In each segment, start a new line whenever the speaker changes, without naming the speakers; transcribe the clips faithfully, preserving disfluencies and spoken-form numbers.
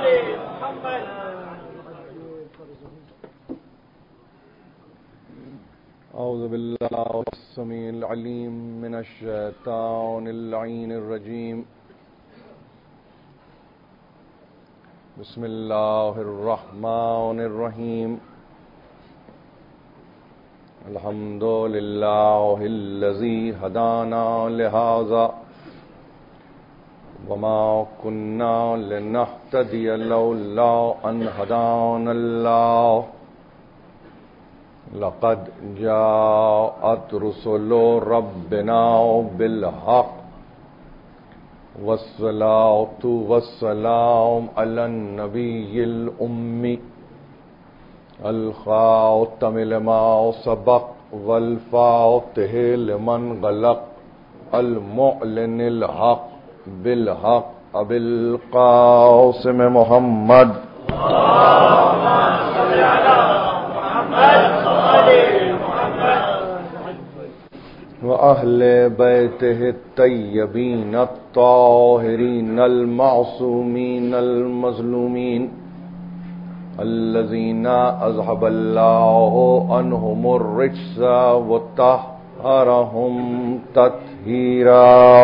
أعوذ بالله السميع العليم من الشيطان اللعين الرجيم. بسم الله الرحمن الرحيم. الحمد لله الذي هدانا لهذا وما كنا لنهتدي لولا أن هدانا الله. لقد جاءت رسل ربنا بالحق والصلاة والسلام على النبي الأمي الخاتم لما سبق والفاتح لمن غلق المعلن الحق بالحق أبي القاسم محمد اللهم صل على محمد وأهل بيته الطيبين الطاهرين المعصومين المظلومين الذين أذهب الله عنهم الرجس وطهرهم تطهيرا.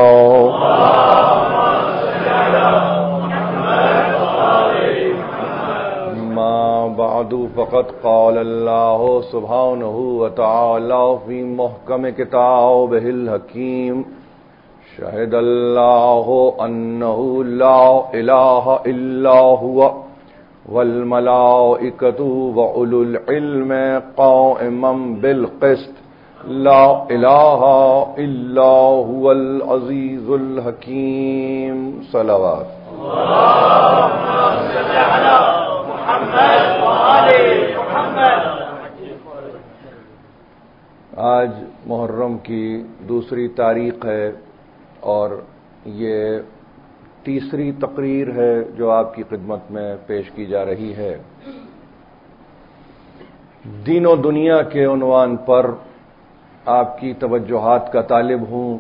بعد فقد قال الله سبحانه وتعالى في محكم كتابه الحكيم شهد الله أنه لا إله إلا هو والملائكة وأولو العلم قائما بالقسط لا إله إلا هو العزيز الحكيم. صلوات اللهم صل على محمد وآل محمد. آج محرم کی دوسری تاریخ ہے اور یہ تیسری تقریر ہے جو آپ کی خدمت میں پیش کی جا رہی ہے. دین و دنیا کے عنوان پر آپ کی توجہات کا طالب ہوں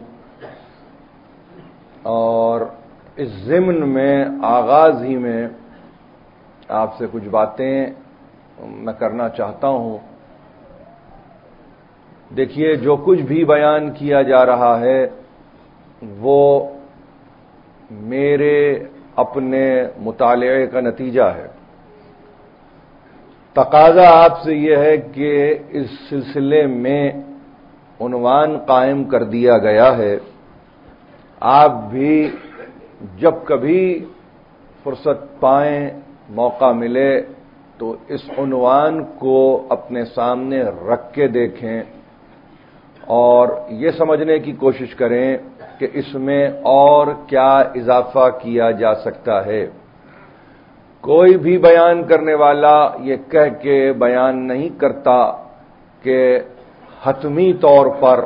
اور اس ضمن میں آغاز ہی میں آپ سے کچھ باتیں میں کرنا چاہتا ہوں. دیکھیے، جو کچھ بھی بیان کیا جا رہا ہے وہ میرے اپنے مطالعے کا نتیجہ ہے. تقاضا آپ سے یہ ہے کہ اس سلسلے میں عنوان قائم کر دیا گیا ہے. آپ بھی جب کبھی فرصت پائیں، موقع ملے تو اس عنوان کو اپنے سامنے رکھ کے دیکھیں اور یہ سمجھنے کی کوشش کریں کہ اس میں اور کیا اضافہ کیا جا سکتا ہے. کوئی بھی بیان کرنے والا یہ کہہ کے بیان نہیں کرتا کہ حتمی طور پر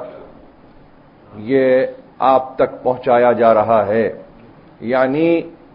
یہ آپ تک پہنچایا جا رہا ہے. یعنی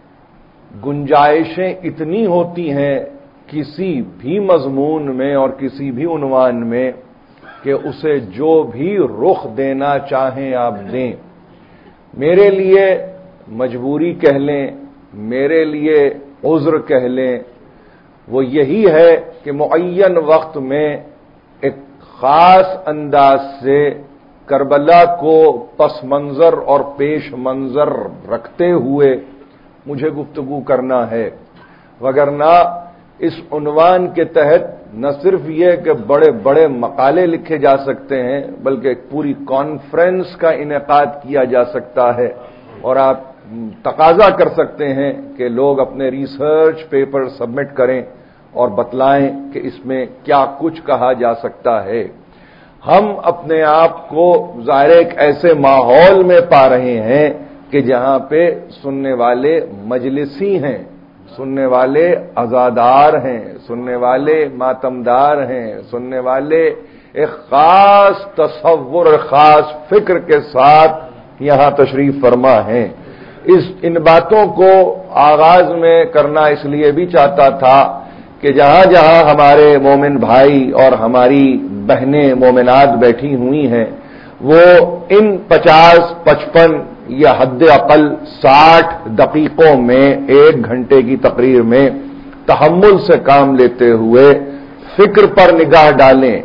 گنجائشیں اتنی ہوتی ہیں کسی بھی مضمون میں اور کسی بھی عنوان میں کہ اسے جو بھی رخ دینا چاہیں آپ دیں. میرے لیے مجبوری کہہ لیں، میرے لیے عذر کہہ لیں، وہ یہی ہے کہ معین وقت میں ایک خاص انداز سے کربلا کو پس منظر اور پیش منظر رکھتے ہوئے مجھے گفتگو کرنا ہے. وگرنہ اس عنوان کے تحت نہ صرف یہ کہ بڑے بڑے مقالے لکھے جا سکتے ہیں بلکہ ایک پوری کانفرنس کا انعقاد کیا جا سکتا ہے اور آپ تقاضا کر سکتے ہیں کہ لوگ اپنے ریسرچ پیپر سبمٹ کریں اور بتلائیں کہ اس میں کیا کچھ کہا جا سکتا ہے. ہم اپنے آپ کو ظاہر ایک ایسے ماحول میں پا رہے ہیں کہ جہاں پہ سننے والے مجلسی ہیں، سننے والے عزادار ہیں، سننے والے ماتمدار ہیں، سننے والے ایک خاص تصور، خاص فکر کے ساتھ یہاں تشریف فرما ہیں. اس ان باتوں کو آغاز میں کرنا اس لیے بھی چاہتا تھا کہ جہاں جہاں ہمارے مومن بھائی اور ہماری بہنیں مومنات بیٹھی ہوئی ہیں وہ ان پچاس پچپن یا حد اقل ساٹھ دقیقوں میں ایک گھنٹے کی تقریر میں تحمل سے کام لیتے ہوئے فکر پر نگاہ ڈالیں.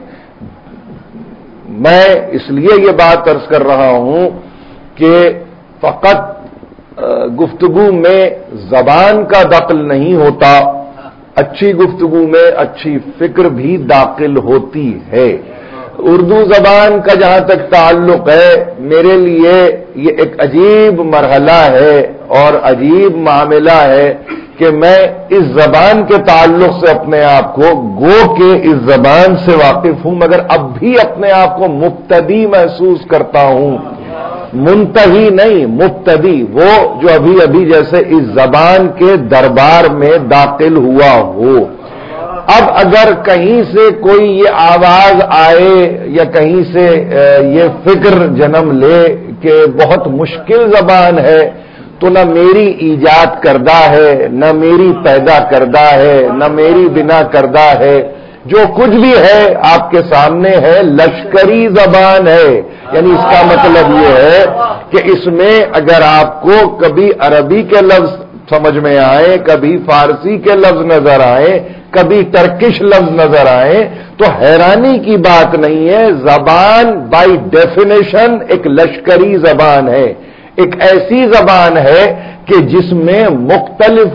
میں اس لیے یہ بات عرض کر رہا ہوں کہ فقط گفتگو میں زبان کا دخل نہیں ہوتا، اچھی گفتگو میں اچھی فکر بھی داخل ہوتی ہے. اردو زبان کا جہاں تک تعلق ہے، میرے لیے یہ ایک عجیب مرحلہ ہے اور عجیب معاملہ ہے کہ میں اس زبان کے تعلق سے اپنے آپ کو گو کہ اس زبان سے واقف ہوں، مگر اب بھی اپنے آپ کو مبتدی محسوس کرتا ہوں. منتہی نہیں، مبتدی، وہ جو ابھی ابھی جیسے اس زبان کے دربار میں داخل ہوا ہو. اب اگر کہیں سے کوئی یہ آواز آئے یا کہیں سے یہ فکر جنم لے کہ بہت مشکل زبان ہے، تو نہ میری ایجاد کردہ ہے، نہ میری پیدا کردہ ہے، نہ میری بنا کردہ ہے. جو کچھ بھی ہے آپ کے سامنے ہے لشکری زبان ہے. یعنی اس کا مطلب یہ ہے کہ اس میں اگر آپ کو کبھی عربی کے لفظ سمجھ میں آئے، کبھی فارسی کے لفظ نظر آئے، کبھی ٹرکش لفظ نظر آئے، تو حیرانی کی بات نہیں ہے. زبان بائی ڈیفینیشن ایک لشکری زبان ہے، ایک ایسی زبان ہے کہ جس میں مختلف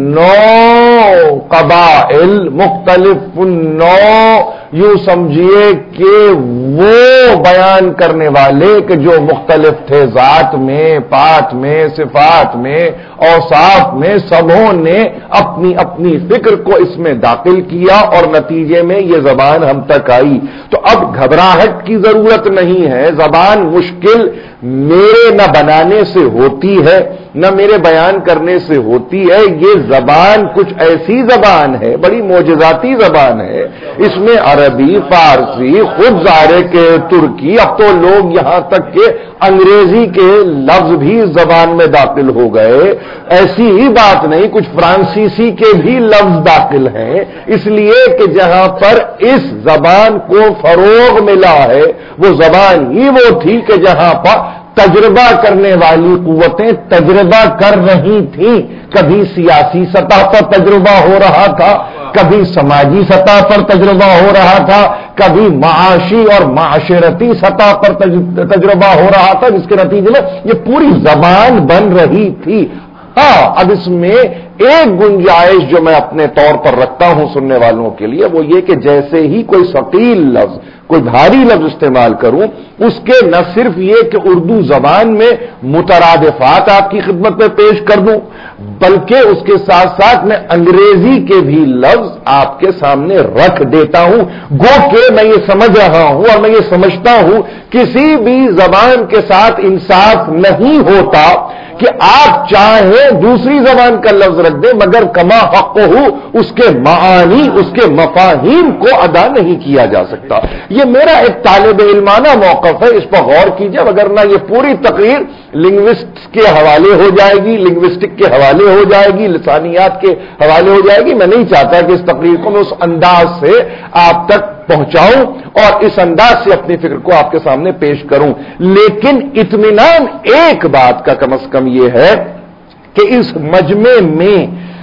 نوع قبائل، مختلف نوع یوں سمجھیے کہ وہ بیان کرنے والے کہ جو مختلف تھے ذات میں، پات میں، صفات میں، اوصاف میں، سبوں نے اپنی اپنی فکر کو اس میں داخل کیا اور نتیجے میں یہ زبان ہم تک آئی. تو اب گھبراہٹ کی ضرورت نہیں ہے. زبان مشکل میرے نہ بنانے سے ہوتی ہے نہ میرے بیان کرنے سے ہوتی ہے. یہ زبان کچھ ایسی زبان ہے، بڑی معجزاتی زبان ہے. اس میں عربی، فارسی، خود ظاہر کے ترکی، اب تو لوگ یہاں تک کہ انگریزی کے لفظ بھی اس زبان میں داخل ہو گئے. ایسی ہی بات نہیں، کچھ فرانسیسی کے بھی لفظ داخل ہیں. اس لیے کہ جہاں پر اس زبان کو فروغ ملا ہے وہ زبان ہی وہ تھی کہ جہاں پر تجربہ کرنے والی قوتیں تجربہ کر رہی تھیں. کبھی سیاسی سطح پر تجربہ ہو رہا تھا، کبھی سماجی سطح پر تجربہ ہو رہا تھا، کبھی معاشی اور معاشرتی سطح پر تجربہ ہو رہا تھا، جس کے نتیجے میں یہ پوری زبان بن رہی تھی. ہاں، اب اس میں ایک گنجائش جو میں اپنے طور پر رکھتا ہوں سننے والوں کے لیے وہ یہ کہ جیسے ہی کوئی ثقیل لفظ، کوئی بھاری لفظ استعمال کروں، اس کے نہ صرف یہ کہ اردو زبان میں مترادفات آپ کی خدمت میں پیش کر دوں، بلکہ اس کے ساتھ ساتھ میں انگریزی کے بھی لفظ آپ کے سامنے رکھ دیتا ہوں. گو کہ میں یہ سمجھ رہا ہوں اور میں یہ سمجھتا ہوں کسی بھی زبان کے ساتھ انصاف نہیں ہوتا کہ آپ چاہیں دوسری زبان کا لفظ رکھ دیں مگر کما حق ہو اس کے معانی، اس کے مفاہیم کو ادا نہیں کیا جا سکتا. یہ میرا ایک طالب علمانہ موقف ہے، اس پر غور کیجئے، وگرنہ یہ پوری تقریر لنگوسٹ کے حوالے ہو جائے گی، لنگوسٹک کے حوالے ہو جائے گی، لسانیات کے حوالے ہو جائے گی. میں نہیں چاہتا کہ اس تقریر کو میں اس انداز سے آپ تک پہنچاؤں اور اس انداز سے اپنی فکر کو آپ کے سامنے پیش کروں. لیکن اطمینان ایک بات کا کم از کم یہ ہے کہ اس مجمع میں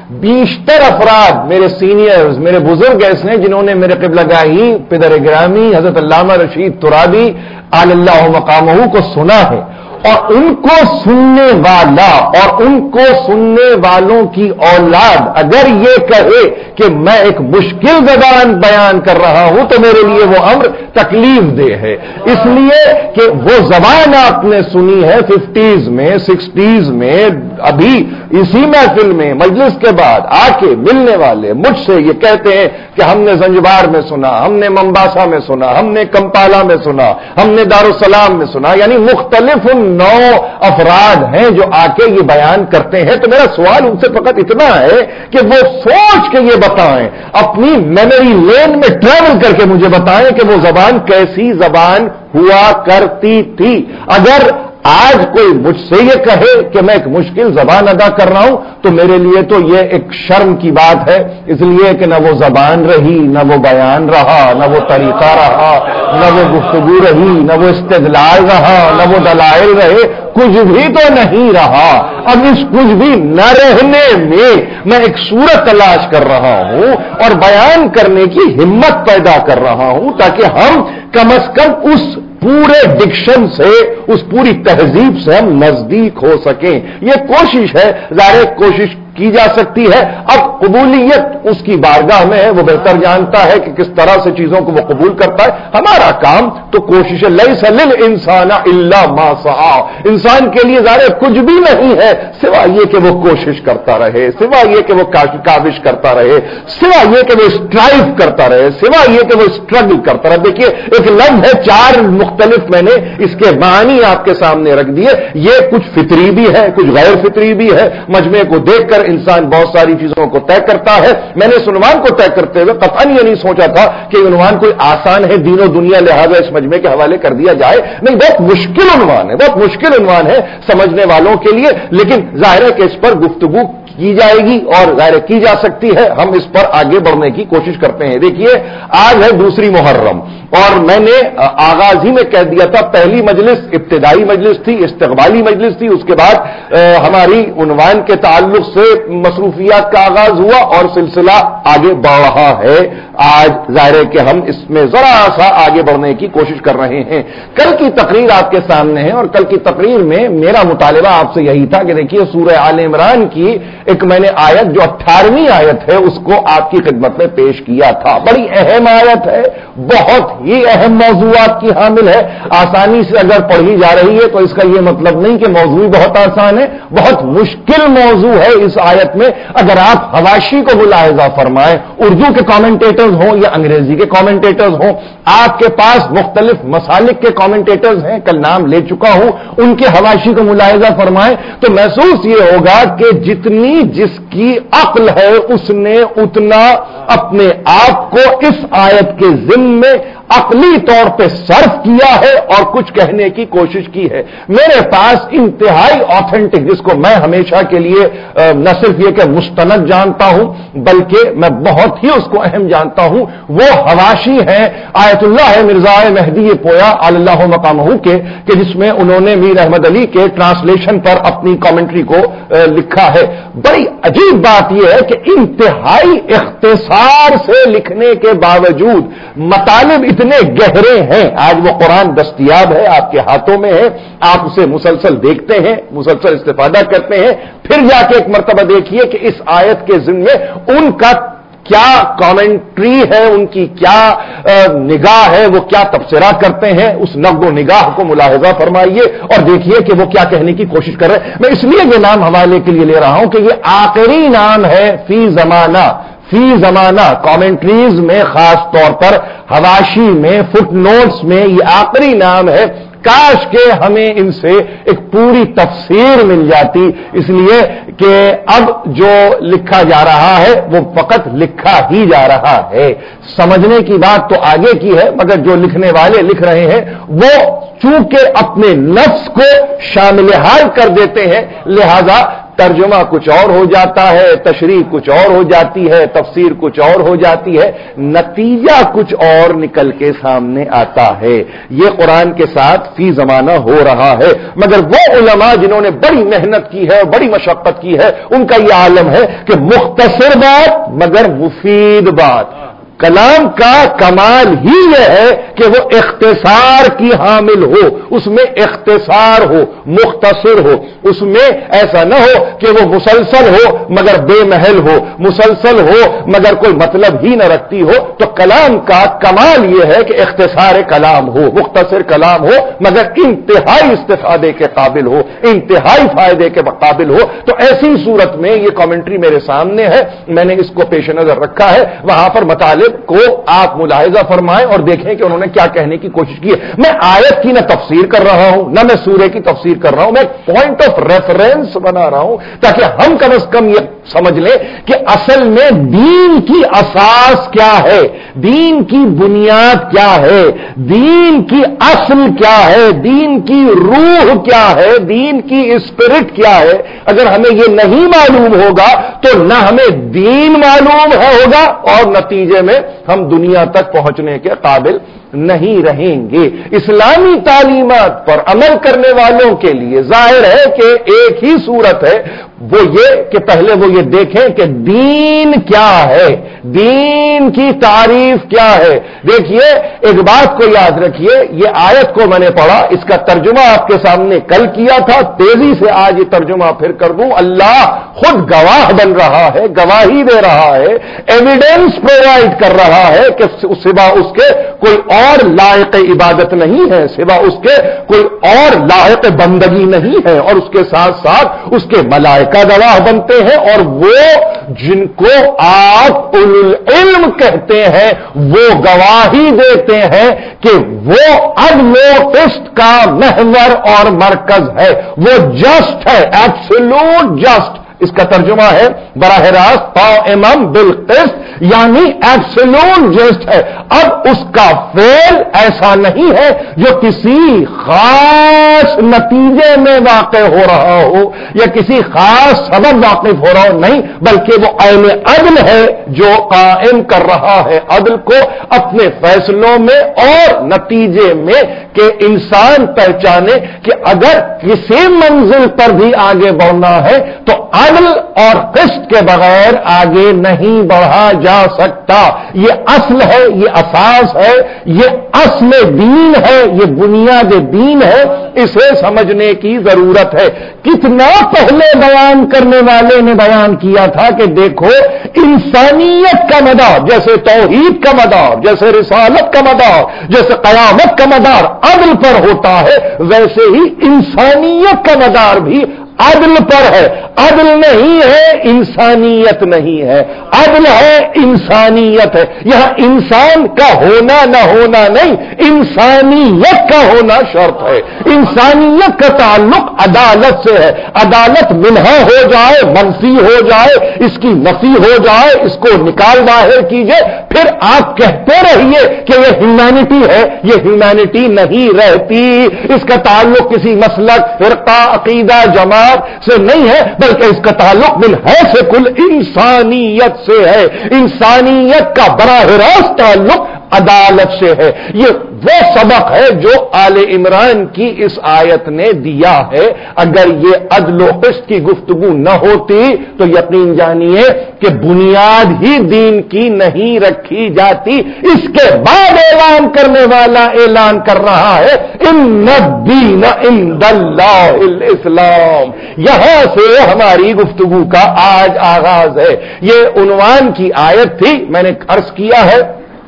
بیشتر افراد میرے سینئرز، میرے بزرگ ایسے ہیں جنہوں نے میرے قبلہ گاہی پدر گرامی حضرت علامہ رشید ترابی علی اللہ مقامہ کو سنا ہے، اور ان کو سننے والا اور ان کو سننے والوں کی اولاد اگر یہ کہے کہ میں ایک مشکل زبان بیان کر رہا ہوں تو میرے لیے وہ امر تکلیف دہ ہے. اس لیے کہ وہ زبان آپ نے سنی ہے ففٹیز میں، سکسٹیز میں، ابھی اسی محفل میں مجلس کے بعد آ کے ملنے والے مجھ سے یہ کہتے ہیں کہ ہم نے زنجبار میں سنا، ہم نے ممباسا میں سنا، ہم نے کمپالا میں سنا، ہم نے دارالسلام میں سنا. یعنی مختلف نو افراد ہیں جو آ کے یہ بیان کرتے ہیں. تو میرا سوال ان سے فقط اتنا ہے کہ وہ سوچ کے یہ بتائیں، اپنی میموری لین میں ٹریول کر کے مجھے بتائیں کہ وہ زبان کیسی زبان ہوا کرتی تھی. اگر آج کوئی مجھ سے یہ کہے کہ میں ایک مشکل زبان ادا کر رہا ہوں تو میرے لیے تو یہ ایک شرم کی بات ہے، اس لیے کہ نہ وہ زبان رہی، نہ وہ بیان رہا، نہ وہ طریقہ رہا، نہ وہ گفتگو رہی، نہ وہ استدلال رہا، نہ وہ دلائل رہے، کچھ بھی تو نہیں رہا، اب اس کچھ بھی نہ رہنے میں میں ایک صورت تلاش کر رہا ہوں اور بیان کرنے کی ہمت پیدا کر رہا ہوں تاکہ ہم کم از کم اس پورے ڈکشن سے، اس پوری تہذیب سے ہم نزدیک ہو سکیں۔ یہ کوشش ہے، ظاہر کوشش کی جا سکتی ہے، اب قبولیت اس کی بارگاہ میں ہے، وہ بہتر جانتا ہے کہ کس طرح سے چیزوں کو وہ قبول کرتا ہے۔ ہمارا کام تو کوشش ہے، لیس للانسان الا ما سعى، انسان کے لیے ظاہر کچھ بھی نہیں ہے سوائے یہ کہ وہ کوشش کرتا رہے، سوائے یہ کہ وہ کاوش کرتا رہے، سوائے یہ کہ وہ اسٹرائیو کرتا رہے، سوائے یہ کہ وہ اسٹرگل کرتا رہے۔ دیکھیے ایک لفظ ہے، چار مختلف میں نے اس کے معنی آپ کے سامنے رکھ دیے، یہ کچھ فطری بھی ہے، کچھ غیر فطری بھی ہے، مجمع کو دیکھ کر انسان بہت ساری چیزوں کو طے کرتا ہے۔ میں نے اس عنوان کو طے کرتے ہوئے قطعاً یہ نہیں سوچا تھا کہ عنوان کوئی آسان ہے دین و دنیا، لہذا اس مجمع کے حوالے کر دیا جائے، نہیں، بہت مشکل عنوان ہے، بہت مشکل عنوان ہے سمجھنے والوں کے لیے، لیکن ظاہر ہے کہ اس پر گفتگو کی جائے گی اور ظاہر کی جا سکتی ہے، ہم اس پر آگے بڑھنے کی کوشش کرتے ہیں۔ دیکھیے آج ہے دوسری محرم اور میں نے آغاز ہی میں کہہ دیا تھا پہلی مجلس ابتدائی مجلس تھی، استقبالی مجلس تھی، اس کے بعد ہماری عنوان کے تعلق سے مصروفیات کا آغاز ہوا اور سلسلہ آگے بڑھ رہا ہے۔ آج ظاہر ہے کہ ہم اس میں ذرا سا آگے بڑھنے کی کوشش کر رہے ہیں۔ کل کی تقریر آپ کے سامنے ہے اور کل کی تقریر میں میرا مطالبہ آپ سے یہی تھا کہ دیکھیے سورہ آل عمران کی ایک میں نے آیت جو اٹھارہویں آیت ہے اس کو آپ کی خدمت میں پیش کیا تھا۔ بڑی اہم آیت ہے، بہت ہی اہم موضوعات کی حامل ہے، آسانی سے اگر پڑھی جا رہی ہے تو اس کا یہ مطلب نہیں کہ موضوع بہت آسان ہے، بہت مشکل موضوع ہے اس آیت میں۔ اگر آپ حواشی کو ملاحظہ فرمائیں، اردو کے کامنٹیٹرز ہوں یا انگریزی کے کامنٹیٹرز ہوں، آپ کے پاس مختلف مسالک کے کامنٹیٹرز ہیں، کل نام لے چکا ہوں، ان کے حواشی کو ملاحظہ فرمائیں تو محسوس یہ ہوگا کہ جتنی جس کی عقل ہے اس نے اتنا اپنے آپ کو اس آیت کے ضمن عقلی طور پہ صرف کیا ہے اور کچھ کہنے کی کوشش کی ہے۔ میرے پاس انتہائی آتھینٹک، جس کو میں ہمیشہ کے لیے نہ صرف یہ کہ مستند جانتا ہوں بلکہ میں بہت ہی اس کو اہم جانتا ہوں، وہ حواشی ہیں آیت اللہ مرزا مہدی پویا اللہ مقامہ کے، کہ جس میں انہوں نے میر احمد علی کے ٹرانسلیشن پر اپنی کامنٹری کو لکھا ہے۔ بڑی عجیب بات یہ ہے کہ انتہائی اختصار سے لکھنے کے باوجود مطالب اتنے گہرے ہیں۔ آج وہ قرآن دستیاب ہے، آپ کے ہاتھوں میں ہے، آپ اسے مسلسل دیکھتے ہیں، مسلسل استفادہ کرتے ہیں، پھر جا کے ایک مرتبہ دیکھیے کہ اس آیت کے ذمے ان کا کیا کامنٹری ہے، ان کی کیا نگاہ ہے، وہ کیا تبصرہ کرتے ہیں، اس نقد و نگاہ کو ملاحظہ فرمائیے اور دیکھیے کہ وہ کیا کہنے کی کوشش کر رہے ہیں۔ میں اس لیے یہ نام حوالے کے لیے لے رہا ہوں کہ یہ آخری نام ہے فی زمانہ، فی زمانہ کامنٹریز میں، خاص طور پر حواشی میں، فٹ نوٹس میں، یہ آخری نام ہے۔ کاش کہ ہمیں ان سے ایک پوری تفسیر مل جاتی، اس لیے کہ اب جو لکھا جا رہا ہے وہ فقط لکھا ہی جا رہا ہے، سمجھنے کی بات تو آگے کی ہے، مگر جو لکھنے والے لکھ رہے ہیں وہ چونکہ اپنے نفس کو شامل حال کر دیتے ہیں، لہذا ترجمہ کچھ اور ہو جاتا ہے، تشریح کچھ اور ہو جاتی ہے، تفسیر کچھ اور ہو جاتی ہے، نتیجہ کچھ اور نکل کے سامنے آتا ہے۔ یہ قرآن کے ساتھ فی زمانہ ہو رہا ہے، مگر وہ علماء جنہوں نے بڑی محنت کی ہے اور بڑی مشقت کی ہے ان کا یہ عالم ہے کہ مختصر بات مگر مفید بات۔ کلام کا کمال ہی یہ ہے کہ وہ اختصار کی حامل ہو، اس میں اختصار ہو، مختصر ہو، اس میں ایسا نہ ہو کہ وہ مسلسل ہو مگر بے محل ہو، مسلسل ہو مگر کوئی مطلب ہی نہ رکھتی ہو۔ تو کلام کا کمال یہ ہے کہ اختصار کلام ہو، مختصر کلام ہو مگر انتہائی استفادے کے قابل ہو، انتہائی فائدے کے قابل ہو۔ تو ایسی صورت میں یہ کامنٹری میرے سامنے ہے، میں نے اس کو پیش نظر رکھا ہے، وہاں پر مطالب کو آپ ملاحظہ فرمائیں اور دیکھیں کہ انہوں نے کیا کہنے کی کوشش کی ہے۔ میں آیت کی نہ تفسیر کر رہا ہوں نہ میں سورے کی تفسیر کر رہا ہوں، میں ایک پوائنٹ آف ریفرنس بنا رہا ہوں تاکہ ہم کم از کم یہ سمجھ لیں کہ اصل میں دین کی اساس کیا ہے، دین کی بنیاد کیا ہے، دین کی اصل کیا ہے، دین کی روح کیا ہے، دین کی اسپرٹ کیا ہے۔ اگر ہمیں یہ نہیں معلوم ہوگا تو نہ ہمیں دین معلوم ہے ہوگا اور نتیجے میں ہم دنیا تک پہنچنے کے قابل نہیں رہیں گے۔ اسلامی تعلیمات پر عمل کرنے والوں کے لیے ظاہر ہے کہ ایک ہی صورت ہے، وہ یہ کہ پہلے وہ یہ دیکھیں کہ دین کیا ہے، دین کی تعریف کیا ہے۔ دیکھیے ایک بات کو یاد رکھیے، یہ آیت کو میں نے پڑھا، اس کا ترجمہ آپ کے سامنے کل کیا تھا، تیزی سے آج یہ ترجمہ پھر کر دوں۔ اللہ خود گواہ بن رہا ہے، گواہی دے رہا ہے، ایویڈنس پرووائڈ کر رہا ہے کہ سوا اس کے کوئی اور لائق عبادت نہیں ہے، سوا اس کے کوئی اور لائق بندگی نہیں ہے، اور اس کے ساتھ ساتھ اس کے ملائکہ گواہ بنتے ہیں، اور وہ جن کو آپ اولو العلم کہتے ہیں وہ گواہی دیتے ہیں کہ وہ عدل و قسط کا محور اور مرکز ہے، وہ جسٹ ہے، ایبسولوٹ جسٹ۔ اس کا ترجمہ ہے براہ راست قائم بالقسط، یعنی ایبسولوٹ جسٹ ہے۔ اب اس کا فعل ایسا نہیں ہے جو کسی خاص نتیجے میں واقع ہو رہا ہو یا کسی خاص سبب واقف ہو رہا ہو، نہیں، بلکہ وہ عین عدل ہے جو قائم کر رہا ہے عدل کو اپنے فیصلوں میں اور نتیجے میں، کہ انسان پہچانے کہ اگر کسی منزل پر بھی آگے بڑھنا ہے تو عدل اور قسط کے بغیر آگے نہیں بڑھا جا سکتا۔ یہ اصل ہے، یہ اساس ہے، یہ اصل دین ہے، یہ بنیاد دین ہے، اسے سمجھنے کی ضرورت ہے۔ کتنا پہلے بیان کرنے والے نے بیان کیا تھا کہ دیکھو انسانیت کا مدار، جیسے توحید کا مدار، جیسے رسالت کا مدار، جیسے قیامت کا مدار عدل پر ہوتا ہے، ویسے ہی انسانیت کا مدار بھی عدل پر ہے۔ عدل نہیں ہے انسانیت نہیں ہے، عدل ہے انسانیت ہے۔ یہاں انسان کا ہونا نہ ہونا نہیں، انسانیت کا ہونا شرط ہے۔ انسانیت کا تعلق عدالت سے ہے، عدالت منہا ہو جائے، منفی ہو جائے، اس کی نفی ہو جائے، اس کو نکال باہر کیجئے، پھر آپ کہتے رہیے کہ یہ ہیومینٹی ہے، یہ ہیومینٹی نہیں رہتی۔ اس کا تعلق کسی مسلک، فرقہ، عقیدہ، جماعت سے نہیں ہے، بلکہ اس کا تعلق من حیث کل انسانیت سے ہے۔ انسانیت کا براہ راست تعلق عدالت سے ہے۔ یہ وہ سبق ہے جو آل عمران کی اس آیت نے دیا ہے۔ اگر یہ عدل و قسط کی گفتگو نہ ہوتی تو یقین جانیے کہ بنیاد ہی دین کی نہیں رکھی جاتی۔ اس کے بعد اعلان کرنے والا اعلان کر رہا ہے ان الدین عند اللہ الاسلام۔ یہاں سے ہماری گفتگو کا آج آغاز ہے۔ یہ عنوان کی آیت تھی، میں نے عرض کیا ہے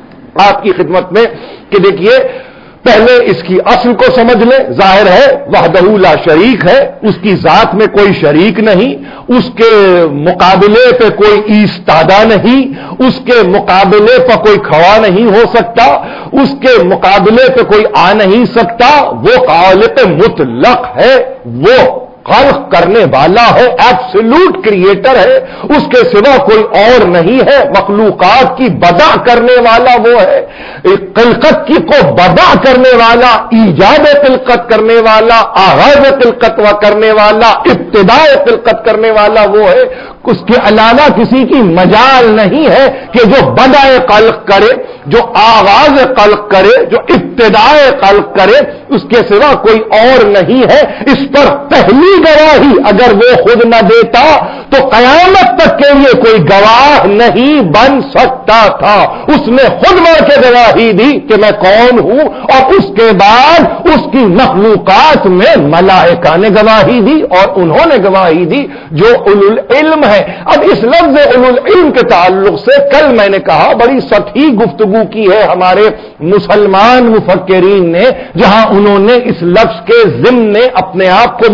آپ کی خدمت میں کہ دیکھیے پہلے اس کی اصل کو سمجھ لیں۔ ظاہر ہے وحدہ لا شریک ہے، اس کی ذات میں کوئی شریک نہیں، اس کے مقابلے پہ کوئی ایستادہ نہیں، اس کے مقابلے پہ کوئی کھڑا نہیں ہو سکتا، اس کے مقابلے پہ کوئی آ نہیں سکتا۔ وہ خالق مطلق ہے، وہ خلق کرنے والا ہے، ایبسولوٹ کریٹر ہے، اس کے سوا کوئی اور نہیں ہے۔ مخلوقات کی بدع کرنے والا وہ ہے، خلقت کی کو بدع کرنے والا، ایجاد خلقت کرنے والا، آغاز خلقت و کرنے والا، ابتداء خلقت کرنے والا وہ ہے۔ اس کے علاوہ کسی کی مجال نہیں ہے کہ جو بدع خلق کرے، جو آغاز خلق کرے، جو ابتداء خلق کرے، اس کے سوا کوئی اور نہیں ہے۔ اس پر پہلی گواہی اگر وہ خود نہ دیتا تو قیامت تک کے لیے کوئی گواہ نہیں بن سکتا تھا۔ اس نے خود مر کے گواہی دی کہ میں کون ہوں، اور اس کے بعد اس کی مخلوقات میں ملائکہ نے گواہی دی اور انہوں نے گواہی دی جو اولو العلم ہے۔ اب اس لفظ اولو العلم کے تعلق سے کل میں نے کہا بڑی سطحی گفتگو کی ہے ہمارے مسلمان مفکرین نے، جہاں انہوں نے اس لفظ کے ضمن اپنے آپ کو بھی شامل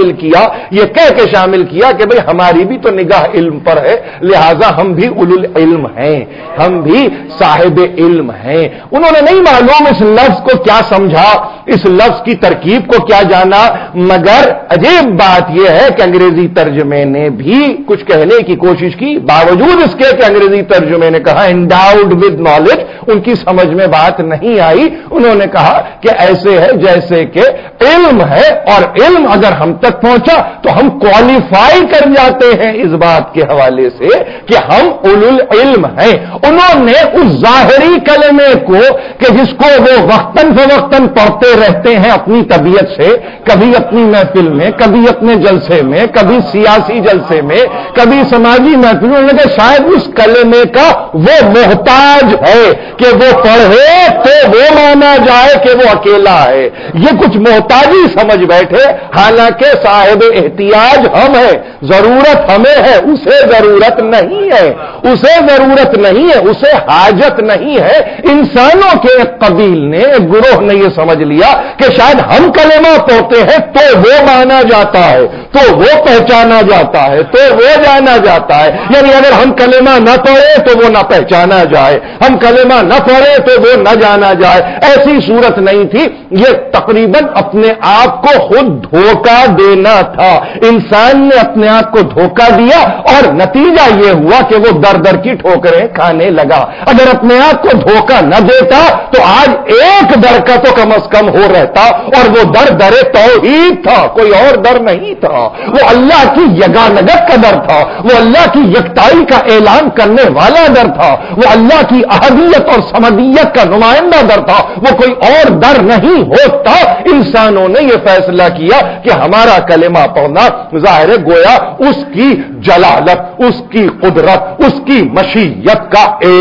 شامل کیا، یہ کہہ کے شامل کیا کہ بھئی ہماری بھی تو نگاہ علم پر ہے، لہذا ہم بھی اولو العلم ہیں، ہم بھی صاحب علم ہیں۔ انہوں نے نہیں معلوم اس لفظ کو کیا سمجھا، اس لفظ کی ترکیب کو کیا جانا، مگر عجیب بات یہ ہے کہ انگریزی ترجمے نے بھی کچھ کہنے کی کوشش کی، باوجود اس کے کہ انگریزی ترجمے نے کہا endowed with knowledge، ان کی سمجھ میں بات نہیں آئی۔ انہوں نے کہا کہ ایسے ہے جیسے کہ علم ہے، اور علم اگر ہم تک پہنچا تو ہم کوالیفائی کر جاتے ہیں اس بات کے حوالے سے کہ ہم اولو العلم ہیں۔ انہوں نے اس ظاہری کلمے کو کہ جس کو وہ وقتاً فوقتاً پڑھتے رہتے ہیں اپنی طبیعت سے، کبھی اپنی محفل میں، کبھی اپنے جلسے میں، کبھی سیاسی جلسے میں، کبھی سماجی محفل میں، کہ شاید اس کلمے کا وہ محتاج ہے کہ وہ پڑھے تو وہ مانا جائے کہ وہ اکیلا ہے، یہ کچھ محتاجی سمجھ بیٹھے، حالانکہ صاحب احتیاج ہم ہیں، ضرورت ہمیں ہے، اسے ضرورت نہیں ہے، اسے ضرورت نہیں ہے، اسے حاجت نہیں ہے۔ انسانوں کے ایک قبیل نے، ایک گروہ نے یہ سمجھ لیا کہ شاید ہم کلمہ پڑھتے ہیں تو وہ مانا جاتا ہے، تو وہ پہچانا جاتا ہے، تو وہ جانا جاتا ہے، یعنی اگر ہم کلمہ نہ پڑھے تو وہ نہ پہچانا جائے، ہم کلمہ نہ پڑھے تو وہ نہ جانا جائے۔ ایسی صورت نہیں تھی، یہ تقریباً اپنے آپ کو خود دھوکہ دینا تھا۔ انسان نے اپنے آپ کو دھوکہ دیا اور نتیجہ یہ ہوا کہ وہ در در کی ٹھوکریں کھانے لگا۔ اگر اپنے آپ کو دھوکہ نہ دیتا تو آج ایک در کا تو کم از کم ہو رہتا، اور وہ در در توحید تھا، کوئی اور در نہیں تھا، وہ اللہ کی یگانگت کا در تھا، وہ اللہ کی یکتائی کا اعلان کرنے والا در تھا، وہ اللہ کی احدیت اور سمدیت کا نمائندہ در تھا، وہ کوئی اور در نہیں ہوتا۔ انسانوں نے یہ فیصلہ کیا کہ ہمارا کلمہ پڑھنا ظاہر گویا اس کی جلالت، اس کی قدرت، اس کی مشیت کا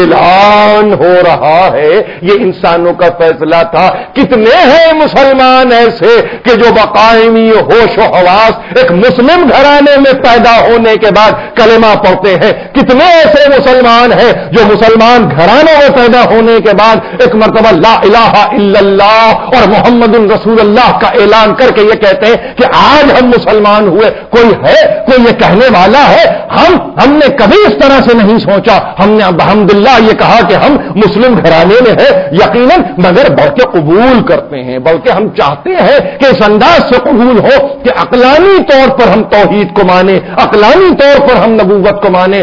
اعلان ہو رہا ہے۔ یہ انسانوں کا فیصلہ تھا۔ کتنے ہیں مسلمان ایسے کہ جو بقائمی ہوش و حواس ایک مسلم گھرانے میں پیدا ہونے کے بعد کلمہ پڑھتے ہیں؟ کتنے ایسے مسلمان ہیں جو مسلمان گھرانوں میں پیدا ہونے کے بعد ایک مرتبہ لا الہ الا اللہ اور محمد رسول اللہ کا اعلان کر کے یہ کہتے ہیں کہ آج ہم مسلمان ہوئے؟ کوئی ہے؟ کوئی یہ کہنے والا ہے؟ ہم ہم نے کبھی اس طرح سے نہیں سوچا۔ ہم نے الحمدللہ یہ کہا کہ ہم مسلم گھرانے میں ہیں یقیناً، مگر بلکہ قبول کرتے ہیں، بلکہ ہم چاہتے ہیں کہ اس انداز سے قبول ہو کہ عقلانی طور پر ہم توحید کو مانیں، عقلانی طور پر ہم نبوت کو مانیں،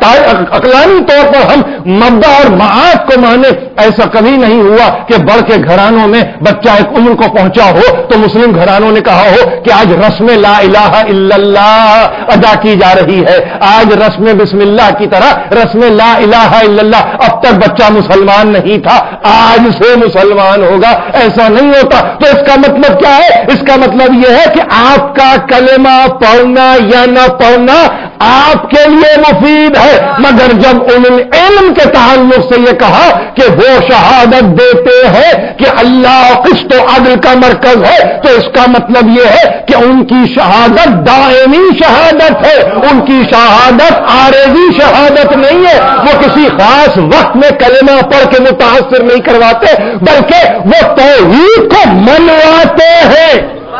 عقلانی طور پر ہم مبدا اور معاد کو مانیں۔ ایسا کبھی نہیں ہوا کہ بڑھ کے گھرانوں میں بچہ ایک عمر کو پہنچا ہو تو مسلم گھرانوں نے کہا ہو کہ آج رسم لا الہ الا اللہ ادا کی جا رہی ہے، آج رسم بسم اللہ کی طرح رسم لا الہ الا اللہ۔ اب تک بچہ مسلمان نہیں تھا، آج سے مسلمان ہوگا، ایسا نہیں ہوتا۔ تو اس کا مطلب کیا ہے؟ اس کا مطلب یہ ہے کہ آپ کا کلمہ پڑھنا یا نہ پڑھنا آپ کے لیے مفید ہے، مگر جب اولو العلم کے تعلق سے یہ کہا کہ وہ شہادت دیتے ہیں کہ اللہ قسط و عدل کا مرکز ہے، تو اس کا مطلب یہ ہے کہ ان کی شہادت دائمی شہادت ہے، ان کی شہادت عارضی شہادت نہیں ہے۔ وہ کسی خاص وقت میں کلمہ پڑھ کے متاثر نہیں کرواتے، بلکہ وہ توحید کو منواتے ہیں۔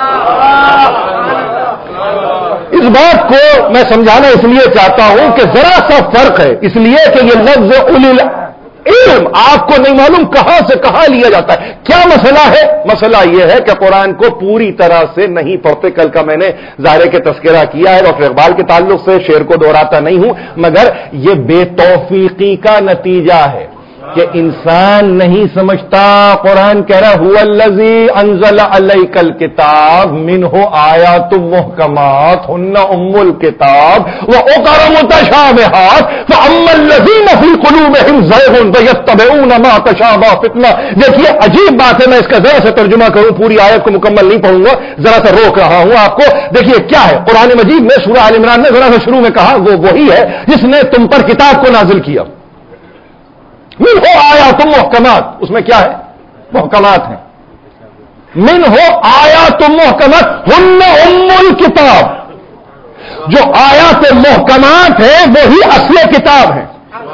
اس بات کو میں سمجھانا اس لیے چاہتا ہوں کہ ذرا سا فرق ہے، اس لیے کہ یہ لفظ اولو العلم آپ کو نہیں معلوم کہاں سے کہاں لیا جاتا ہے۔ کیا مسئلہ ہے؟ مسئلہ یہ ہے کہ قرآن کو پوری طرح سے نہیں پڑھتے۔ کل کا میں نے ظاہر کے تذکرہ کیا ہے، ڈاکٹر اقبال کے تعلق سے شعر کو دہراتا نہیں ہوں، مگر یہ بے توفیقی کا نتیجہ ہے کہ انسان نہیں سمجھتا۔ قرآن کہہ رہا هو الذی انزل علیک الکتاب منہ آیات محکمات ہن ام الکتاب واخر متشابہات فاما الذین فی قلوبہم زیغ فیتبعون ما تشابہ فتنہ۔ دیکھیے عجیب بات ہے، میں اس کا ذرا سے ترجمہ کروں، پوری آیت کو مکمل نہیں پڑھوں گا، ذرا سا روک رہا ہوں آپ کو۔ دیکھیے کیا ہے قرآن مجید میں سورہ آل عمران نے ذرا سا شروع میں کہا وہ وہی ہے جس نے تم پر کتاب کو نازل کیا۔ من ہو آیا تم محکمات، اس میں کیا ہے؟ محکمات ہیں۔ من ہو آیا تم محکمات ہن ام الکتاب، جو آیات محکمات ہیں وہی اصل کتاب ہیں۔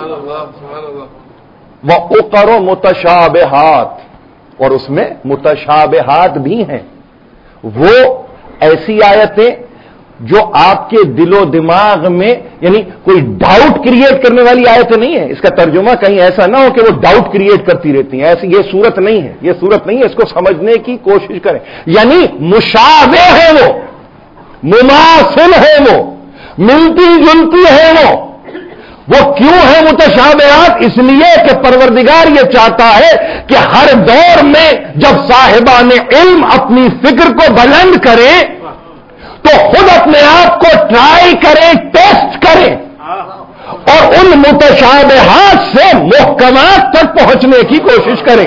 وہ اخر متشابہات، اور اس میں متشابہات بھی ہیں، وہ ایسی آیتیں جو آپ کے دل و دماغ میں یعنی کوئی ڈاؤٹ کریٹ کرنے والی آیت نہیں ہے. اس کا ترجمہ کہیں ایسا نہ ہو کہ وہ ڈاؤٹ کریٹ کرتی رہتی ہیں. ایسی یہ صورت نہیں ہے, یہ صورت نہیں ہے. اس کو سمجھنے کی کوشش کریں. یعنی مشابہ ہے, وہ مماثل ہے, وہ ملتی جلتی ہے. وہ وہ کیوں ہے متشابہات؟ اس لیے کہ پروردگار یہ چاہتا ہے کہ ہر دور میں جب صاحبان علم اپنی فکر کو بلند کریں تو خود اپنے آپ کو ٹرائی کریں, ٹیسٹ کریں اور ان متشابہات سے محکمات تک پہنچنے کی کوشش کریں.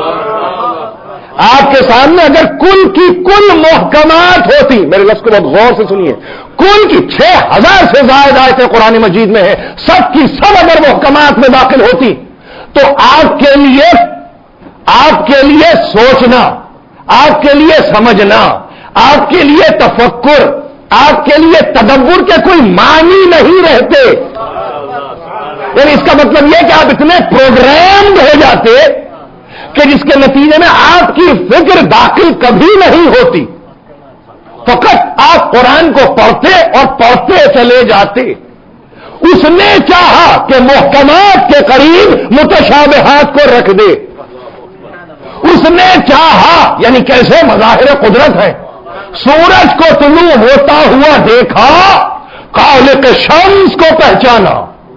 آپ کے سامنے اگر کل کی کل محکمات ہوتی, میرے لفظ کو بہت غور سے سنیے, کل کی چھ ہزار سے زائد آیتیں قرآن مجید میں ہیں, سب کی سب اگر محکمات میں داخل ہوتی تو آپ کے لیے آپ کے لیے سوچنا, آپ کے لیے سمجھنا, آپ کے لیے تفکر, آپ کے لیے تدبر کے کوئی معنی نہیں رہتے. یعنی اس کا مطلب یہ کہ آپ اتنے پروگرامڈ ہو جاتے کہ جس کے نتیجے میں آپ کی فکر داخل کبھی نہیں ہوتی, فقط آپ قرآن کو پڑھتے اور پڑھتے چلے جاتے. اس نے چاہا کہ محکمات کے قریب متشابہات کو رکھ دے. اس نے چاہا, یعنی کیسے مظاہر قدرت ہے. سورج کو طلوع ہوتا ہوا دیکھا, خالق شمس کو پہچانا.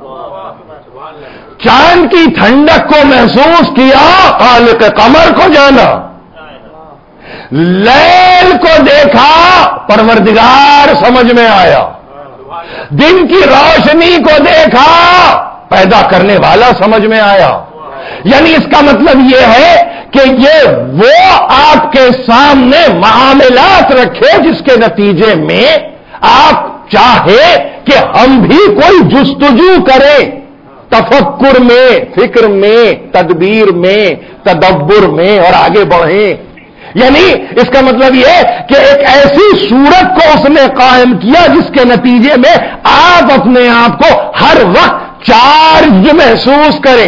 چاند کی ٹھنڈک کو محسوس کیا, خالق قمر کو جانا. لیل کو دیکھا, پروردگار سمجھ میں آیا. دن کی روشنی کو دیکھا, پیدا کرنے والا سمجھ میں آیا. یعنی اس کا مطلب یہ ہے کہ یہ وہ آپ کے سامنے معاملات رکھے جس کے نتیجے میں آپ چاہے کہ ہم بھی کوئی جستجو کریں, تفکر میں, فکر میں, تدبیر میں, تدبر میں اور آگے بڑھیں. یعنی اس کا مطلب یہ کہ ایک ایسی صورت کو اس نے قائم کیا جس کے نتیجے میں آپ اپنے آپ کو ہر وقت چارج محسوس کریں.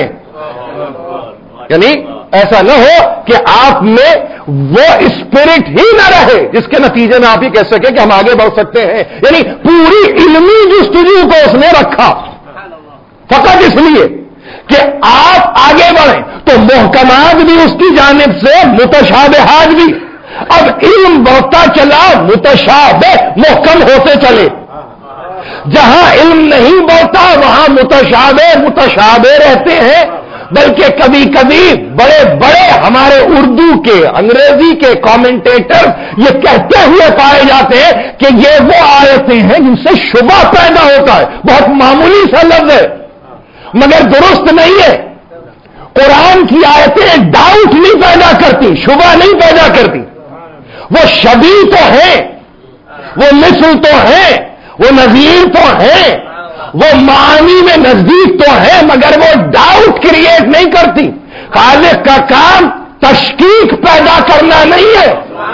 یعنی ایسا نہ ہو کہ آپ میں وہ اسپرٹ ہی نہ رہے جس کے نتیجے میں آپ یہ کہہ سکیں کہ ہم آگے بڑھ سکتے ہیں. یعنی پوری علمی جستجو کو اس نے رکھا فقط اس لیے کہ آپ آگے بڑھیں. تو محکمات بھی اس کی جانب سے, متشابہات بھی. اب علم بڑھتا چلا, متشابہ محکم ہوتے چلے. جہاں علم نہیں بڑھتا وہاں متشابہ متشابہ رہتے ہیں. بلکہ کبھی کبھی بڑے بڑے ہمارے اردو کے, انگریزی کے کامنٹیٹر یہ کہتے ہوئے پائے جاتے ہیں کہ یہ وہ آیتیں ہیں جن سے شبہ پیدا ہوتا ہے. بہت معمولی سا لفظ ہے مگر درست نہیں ہے. قرآن کی آیتیں ڈاؤٹ نہیں پیدا کرتی, شبہ نہیں پیدا کرتی. وہ شبیہ تو ہیں, وہ مثل تو ہیں, وہ نظیر تو ہیں, وہ معنی میں نزدیک تو ہے مگر وہ ڈاؤٹ کریٹ نہیں کرتی. خالق کا کام تشکیک پیدا کرنا نہیں ہے.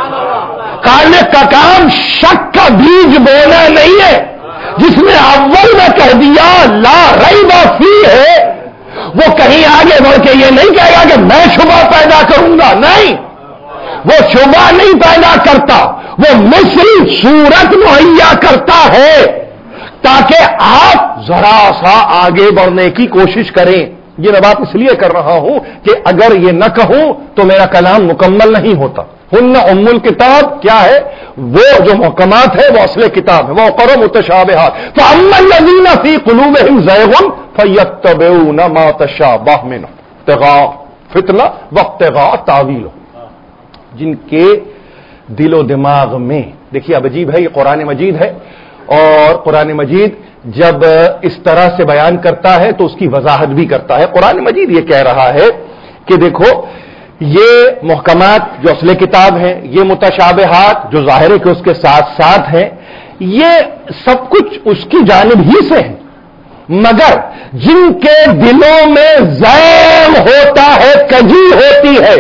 خالق کا کام شک کا بیج بونا نہیں ہے. جس نے اول میں کہہ دیا لا ریب فیہ ہے, وہ کہیں آگے بڑھ کے یہ نہیں کہے گا کہ میں شبہ پیدا کروں گا. نہیں, وہ شبہ نہیں پیدا کرتا, وہ مثل صورت مہیا کرتا ہے تاکہ آپ ذرا سا آگے بڑھنے کی کوشش کریں. یہ میں بات اس لیے کر رہا ہوں کہ اگر یہ نہ کہوں تو میرا کلام مکمل نہیں ہوتا. ہن ام الکتاب کیا ہے؟ وہ جو محکمات ہے وہ اصل کتاب ہے. وہ کرو متشابہات. فاما الذین فی قلوبہم زیغ فیتبعون ما تشابہ منہ ابتغاء فتنہ وابتغاء تاویلہ. جن کے دل و دماغ میں, دیکھیے اب عجیب ہے, یہ قرآن مجید ہے اور قرآن مجید جب اس طرح سے بیان کرتا ہے تو اس کی وضاحت بھی کرتا ہے. قرآن مجید یہ کہہ رہا ہے کہ دیکھو یہ محکمات جو اصل کتاب ہیں, یہ متشابہات جو ظاہر ہے کہ اس کے ساتھ ساتھ ہیں, یہ سب کچھ اس کی جانب ہی سے ہے. مگر جن کے دلوں میں زیم ہوتا ہے, کجی ہوتی ہے,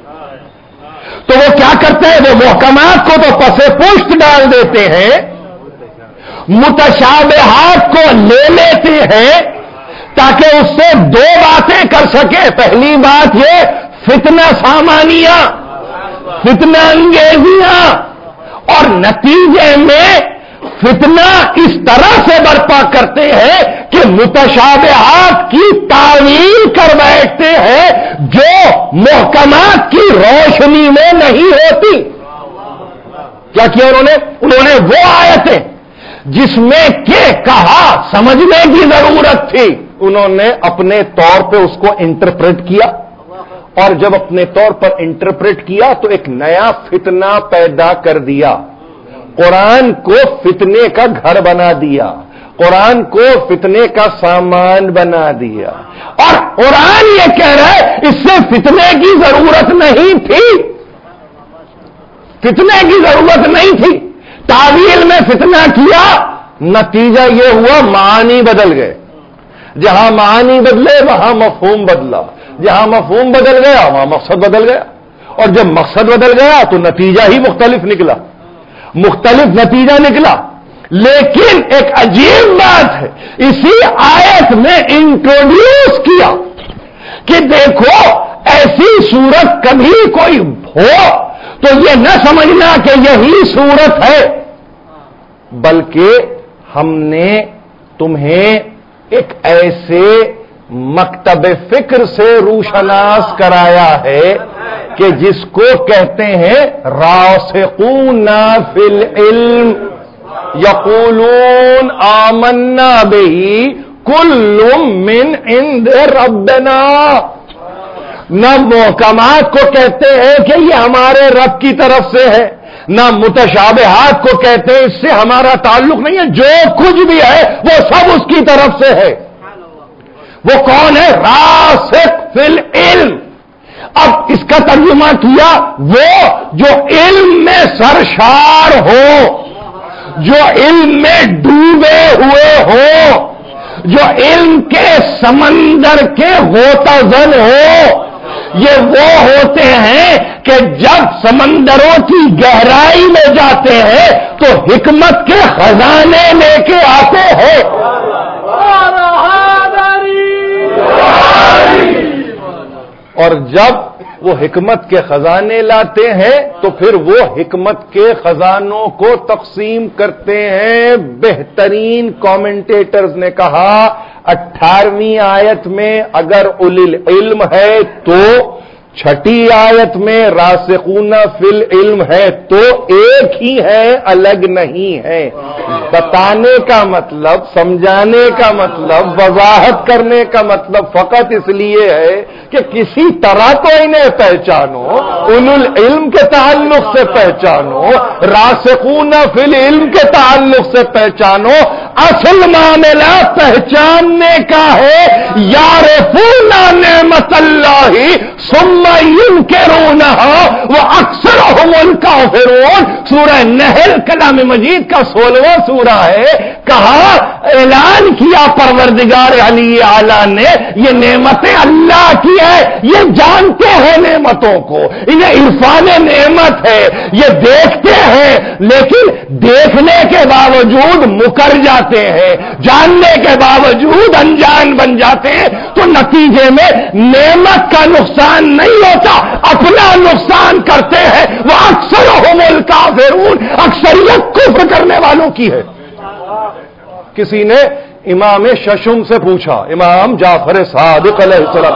تو وہ کیا کرتے ہیں؟ وہ محکمات کو تو پس پشت ڈال دیتے ہیں, متشابہات کو لے لیتے ہیں تاکہ اس سے دو باتیں کر سکے. پہلی بات یہ فتنہ سامانیہ, فتنہ انگیزیاں, اور نتیجے میں فتنہ اس طرح سے برپا کرتے ہیں کہ متشابہات کی تعویل کر بیٹھتے ہیں جو محکمات کی روشنی میں نہیں ہوتی. کیا کیا انہوں نے؟ انہوں نے وہ آیتیں جس میں کہ کہا سمجھنے کی ضرورت تھی، انہوں نے اپنے طور پہ اس کو انٹرپریٹ کیا، اور جب اپنے طور پر انٹرپریٹ کیا تو ایک نیا فتنہ پیدا کر دیا. قرآن کو فتنے کا گھر بنا دیا، قرآن کو فتنے کا سامان بنا دیا، اور قرآن یہ کہہ رہا ہے اس سے فتنے کی ضرورت نہیں تھی، فتنے کی ضرورت نہیں تھی. تعویل میں فتنہ کیا، نتیجہ یہ ہوا معانی بدل گئے. جہاں معانی بدلے وہاں مفہوم بدلا، جہاں مفہوم بدل گیا وہاں مقصد بدل گیا، اور جب مقصد بدل گیا تو نتیجہ ہی مختلف نکلا، مختلف نتیجہ نکلا. لیکن ایک عجیب بات ہے، اسی آیت میں انٹروڈیوس کیا کہ دیکھو ایسی صورت کبھی کوئی ہو تو یہ نہ سمجھنا کہ یہی صورت ہے، بلکہ ہم نے تمہیں ایک ایسے مکتب فکر سے روشناس کرایا ہے کہ جس کو کہتے ہیں راسخون فی العلم یقولون آمنا بہ کل من عند ربنا. نہ محکمات کو کہتے ہیں کہ یہ ہمارے رب کی طرف سے ہے، نہ متشابہات کو کہتے ہیں اس سے ہمارا تعلق نہیں ہے، جو کچھ بھی ہے وہ سب اس کی طرف سے ہے. وہ کون ہے؟ راسخ فی العلم. اب اس کا ترجمہ کیا وہ جو علم میں سرشار ہو، جو علم میں ڈوبے ہوئے ہو، جو علم کے سمندر کے غوطہ زن ہو. یہ وہ ہوتے ہیں کہ جب سمندروں کی گہرائی میں جاتے ہیں تو حکمت کے خزانے لے کے آتے ہیں. اور جب وہ حکمت کے خزانے لاتے ہیں تو پھر وہ حکمت کے خزانوں کو تقسیم کرتے ہیں. بہترین کامنٹیٹرز نے کہا اٹھارہویں آیت میں اگر اولو العلم ہے تو، چھٹی آیت میں راسخون فی العلم ہے تو ایک ہی ہے، الگ نہیں ہے. بتانے کا مطلب، سمجھانے کا مطلب، وضاحت کرنے کا مطلب فقط اس لیے ہے کہ کسی طرح تو انہیں پہچانو، اولو العلم کے تعلق سے پہچانو، راسخون فی العلم کے تعلق سے پہچانو. اصل معاملہ پہچاننے کا ہے. یعرفون نعمت اللہ ثم ینکرونہا واکثرہم الکافرون. سورہ نحل کلام مجید کا سولہواں سورہ ہے. کہا اعلان کیا پروردگار علی اعلیٰ نے یہ نعمتیں اللہ کی ہے، یہ جانتے ہیں نعمتوں کو، انہیں عرفان نعمت ہے، یہ دیکھتے ہیں لیکن دیکھنے کے باوجود مکر جاتے ہیں، جاننے کے باوجود انجان بن جاتے ہیں. تو نتیجے میں نعمت کا نقصان نہیں ہوتا، اپنا نقصان کرتے ہیں. وہ اکثرہم الکافرون، اکثریت کفر کرنے والوں کی ہے. کسی نے امام ششم سے پوچھا، امام جعفر صادق علیہ السلام،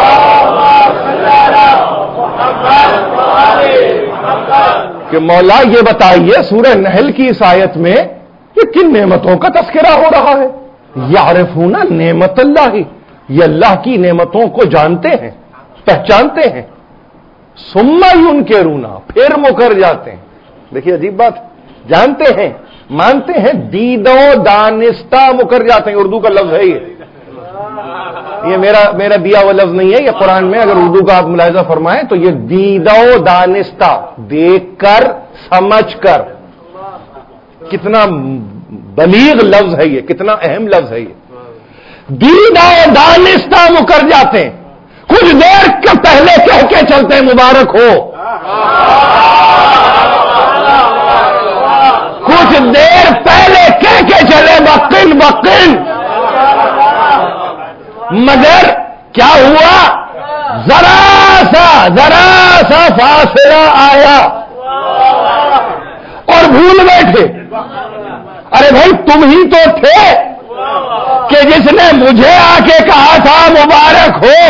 کہ مولا یہ بتائیے سورہ نحل کی اس آیت میں یہ کن نعمتوں کا تذکرہ ہو رہا ہے؟ یعرفون نعمت اللہ، یہ اللہ کی نعمتوں کو جانتے ہیں، پہچانتے ہیں. ثم ینکرون، پھر مکر جاتے ہیں. دیکھیے عجیب بات، جانتے ہیں، مانتے ہیں، دیدو دانستہ مکر جاتے ہیں. اردو کا لفظ ہے یہ یہ میرا میرا دیا ہوا لفظ نہیں ہے، یہ قرآن میں اگر اردو کا آپ ملاحظہ فرمائیں تو یہ دیدو دانستہ، دیکھ کر سمجھ کر. کتنا بلیغ لفظ ہے یہ، کتنا اہم لفظ ہے یہ. دیدو دانستہ مکر جاتے ہیں. کچھ دیر کے پہلے کہہ کے چلتے ہیں مبارک ہو، کچھ دیر پہلے کہہ کے چلے بقن بقن، مگر کیا ہوا؟ ذرا سا ذرا سا فاصلہ آیا اور بھول بیٹھے. ارے بھائی تم ہی تو تھے کہ جس نے مجھے آ کے کہا تھا مبارک ہو،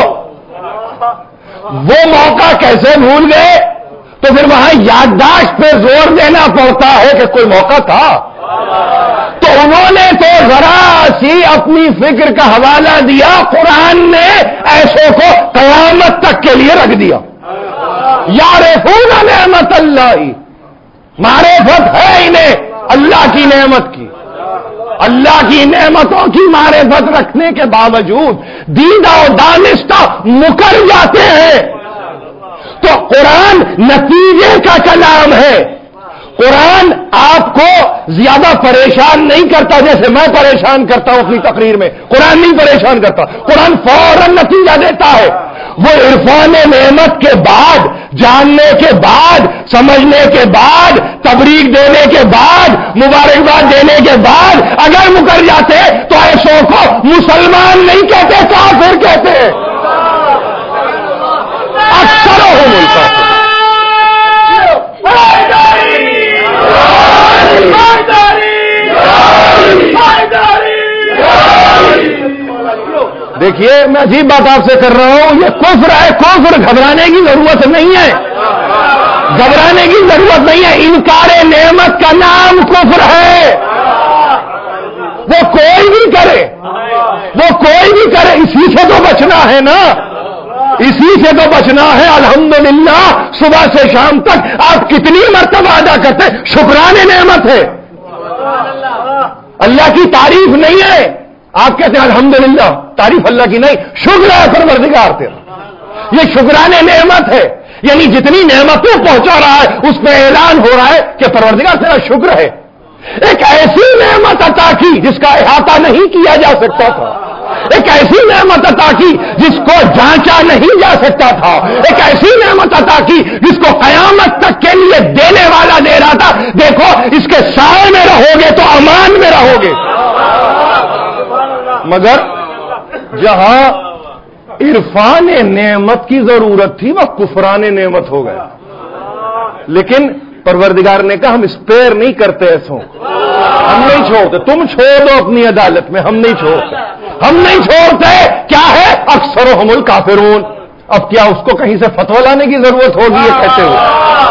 وہ موقع کیسے بھول گئے؟ تو پھر وہاں یادداشت پہ زور دینا پڑتا ہے کہ کوئی موقع تھا، تو انہوں نے تو ذرا سی اپنی فکر کا حوالہ دیا، قرآن نے ایسوں کو قیامت تک کے لیے رکھ دیا۔ یعرفون نعمت اللہ، معرفت ہے انہیں اللہ کی نعمت کی، اللہ کی نعمتوں کی معرفت رکھنے کے باوجود دیدہ و دانستہ مکر جاتے ہیں۔ تو قرآن نتیجے کا کلام ہے، قرآن آپ کو زیادہ پریشان نہیں کرتا جیسے میں پریشان کرتا ہوں اپنی تقریر میں، قرآن نہیں پریشان کرتا، قرآن فوراً نتیجہ دیتا ہے۔ وہ عرفان نعمت کے بعد، جاننے کے بعد، سمجھنے کے بعد، تبریک دینے کے بعد، مبارکباد دینے کے بعد اگر مکر جاتے تو ایسوں کو مسلمان نہیں کہتے، کافر کہتے ہیں۔ اکثر ہو ملتا ہے۔ دیکھیے میں عجیب بات آپ سے کر رہا ہوں، یہ کفر ہے، کفر گھبرانے کی ضرورت نہیں ہے، گھبرانے کی ضرورت نہیں ہے۔ انکار نعمت کا نام کفر ہے، وہ کوئی بھی کرے، وہ کوئی بھی کرے، اسی سے تو بچنا ہے نا، اسی سے تو بچنا ہے۔ الحمدللہ صبح سے شام تک آپ کتنی مرتبہ ادا کرتے، شکرانے نعمت ہے، اللہ کی تعریف نہیں ہے۔ آپ کہتے ہیں الحمدللہ، تعریف اللہ کی نہیں، شکر ہے پروردگار تیرا، یہ شکرانے نعمت ہے، یعنی جتنی نعمتیں پہنچا رہا ہے اس پہ اعلان ہو رہا ہے کہ پروردگار تیرا شکر ہے۔ ایک ایسی نعمت عطا کی جس کا احاطہ نہیں کیا جا سکتا تھا، ایک ایسی نعمت عطا کی جس کو جانچا نہیں جا سکتا تھا، ایک ایسی نعمت عطا کی جس کو قیامت تک کے لیے دینے والا دے رہا تھا، دیکھو اس کے سائے میں رہو گے تو امان میں رہو گے۔ مگر جہاں عرفان نعمت کی ضرورت تھی وہ کفران نعمت ہو گیا، لیکن پروردگار نے کہا ہم اسپیئر نہیں کرتے، ایسوں ہم نہیں چھوڑتے، تم چھوڑ دو اپنی عدالت میں، ہم نہیں چھوڑتے، ہم نہیں چھوڑتے۔ کیا ہے؟ اکثرهم الکافرون۔ اب کیا اس کو کہیں سے فتویٰ لانے کی ضرورت ہوگی یہ کہتے ہوئے؟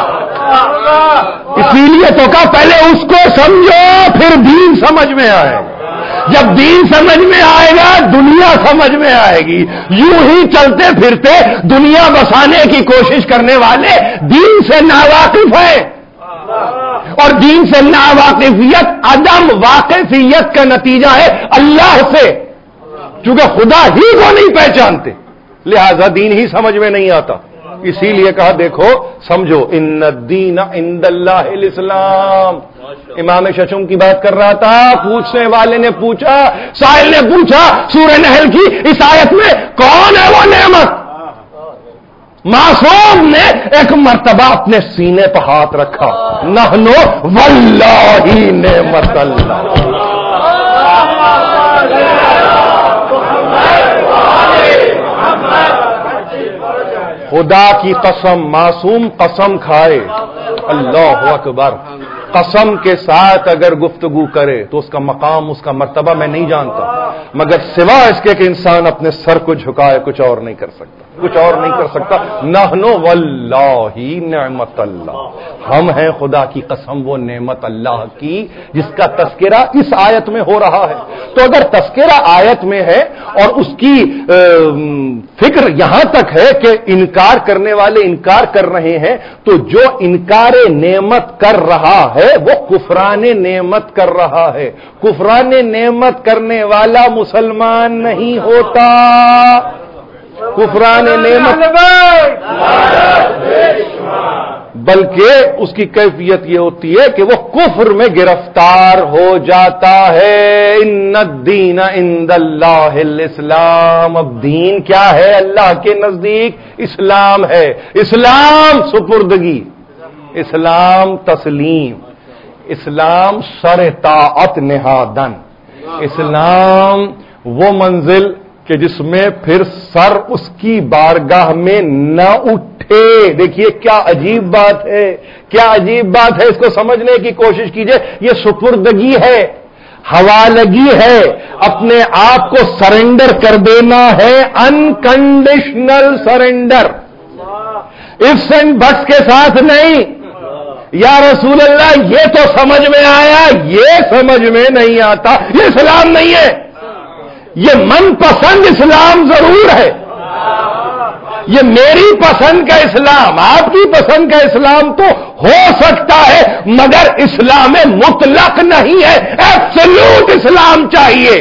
اسی لیے تو کہا پہلے اس کو سمجھو پھر دین سمجھ میں آئے، جب دین سمجھ میں آئے گا دنیا سمجھ میں آئے گی۔ یوں ہی چلتے پھرتے دنیا بسانے کی کوشش کرنے والے دین سے ناواقف ہیں، اور دین سے ناواقفیت عدم واقفیت کا نتیجہ ہے اللہ سے، چونکہ خدا ہی کو نہیں پہچانتے لہذا دین ہی سمجھ میں نہیں آتا۔ اسی لیے کہا دیکھو سمجھو ان الدین عند اللہ الاسلام۔ امام ششم کی بات کر رہا تھا، پوچھنے والے نے پوچھا، سائل نے پوچھا سورہ نحل کی اس آیت میں کون ہے وہ نعمت؟ معصوم نے ایک مرتبہ اپنے سینے پر ہاتھ رکھا، نحنو واللہ نعمت اللہ۔ خدا کی قسم، معصوم قسم کھائے، اللہ اکبر، قسم کے ساتھ اگر گفتگو کرے تو اس کا مقام، اس کا مرتبہ میں نہیں جانتا، مگر سوا اس کے کہ انسان اپنے سر کو جھکائے کچھ اور نہیں کر سکتا، کچھ اور نہیں کر سکتا۔ نحنو واللہ نعمت اللہ، ہم ہیں خدا کی قسم وہ نعمت اللہ کی جس کا تذکرہ اس آیت میں ہو رہا ہے۔ تو اگر تذکرہ آیت میں ہے اور اس کی فکر یہاں تک ہے کہ انکار کرنے والے انکار کر رہے ہیں، تو جو انکار نعمت کر رہا ہے وہ کفران نعمت کر رہا ہے۔ کفران نعمت کرنے والا مسلمان نہیں ہوتا، کفران نعمت بلکہ اس کی کیفیت یہ ہوتی ہے کہ وہ کفر میں گرفتار ہو جاتا ہے۔ ان الدین عند اللہ الاسلام، اب دین کیا ہے اللہ کے نزدیک؟ اسلام ہے۔ اسلام سپردگی، اسلام تسلیم، اسلام سر طاعت نہادن، اسلام وہ منزل کہ جس میں پھر سر اس کی بارگاہ میں نہ اٹھے۔ دیکھیے کیا عجیب بات ہے، کیا عجیب بات ہے، اس کو سمجھنے کی کوشش کیجئے۔ یہ سپردگی ہے، حوالگی ہے، اپنے آپ کو سرنڈر کر دینا ہے، unconditional surrender, ifs and buts کے ساتھ نہیں۔ یا رسول اللہ یہ تو سمجھ میں آیا، یہ سمجھ میں نہیں آتا، یہ اسلام نہیں ہے۔ یہ من پسند اسلام ضرور ہے، یہ میری پسند کا اسلام، آپ کی پسند کا اسلام تو ہو سکتا ہے، مگر اسلام مطلق نہیں ہے، ایبسولوٹ اسلام چاہیے،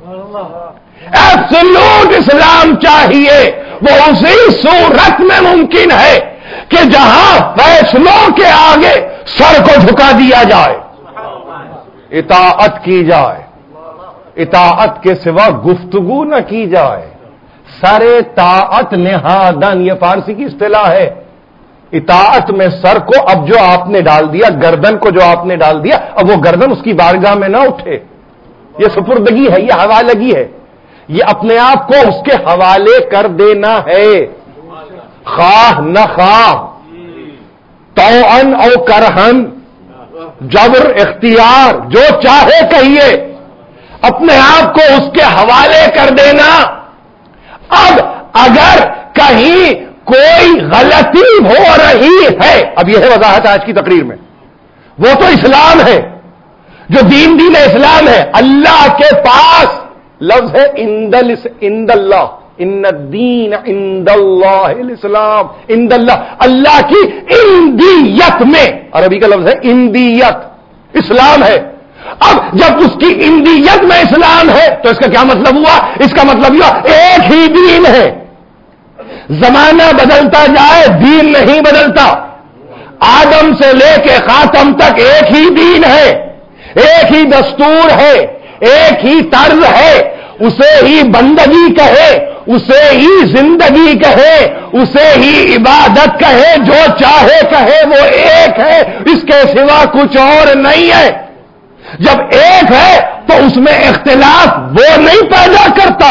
ایبسولوٹ اسلام چاہیے۔ وہ اسی صورت میں ممکن ہے کہ جہاں فیصلوں کے آگے سر کو جھکا دیا جائے، اطاعت کی جائے، اطاعت کے سوا گفتگو نہ کی جائے۔ سر طاعت نہادن، یہ فارسی کی اصطلاح ہے۔ اطاعت میں سر کو اب جو آپ نے ڈال دیا، گردن کو جو آپ نے ڈال دیا، اب وہ گردن اس کی بارگاہ میں نہ اٹھے۔ یہ سپردگی ہے، یہ حوالگی ہے، یہ اپنے آپ کو اس کے حوالے کر دینا ہے، خواہ نہ خواہ، توأن او کرہن، جبر اختیار، جو چاہے کہیے، اپنے آپ کو اس کے حوالے کر دینا۔ اب اگر کہیں کوئی غلطی ہو رہی ہے، اب یہ ہے وضاحت آج کی تقریر میں، وہ تو اسلام ہے، جو دین دین اسلام ہے۔ اللہ کے پاس لفظ ہے عند عند اللہ، ان الدین عند اللہ الاسلام، عند اللہ، اللہ کی اندیت میں، عربی کا لفظ ہے اندیت، اسلام ہے۔ اب جب اس کی اندیت میں اسلام ہے تو اس کا کیا مطلب ہوا؟ اس کا مطلب ہوا ایک ہی دین ہے، زمانہ بدلتا جائے دین نہیں بدلتا، آدم سے لے کے خاتم تک ایک ہی دین ہے، ایک ہی دستور ہے، ایک ہی طرز ہے، اسے ہی بندگی کہے، اسے ہی زندگی کہے، اسے ہی عبادت کہے، جو چاہے کہے، وہ ایک ہے، اس کے سوا کچھ اور نہیں ہے۔ جب ایک ہے تو اس میں اختلاف وہ نہیں پیدا کرتا،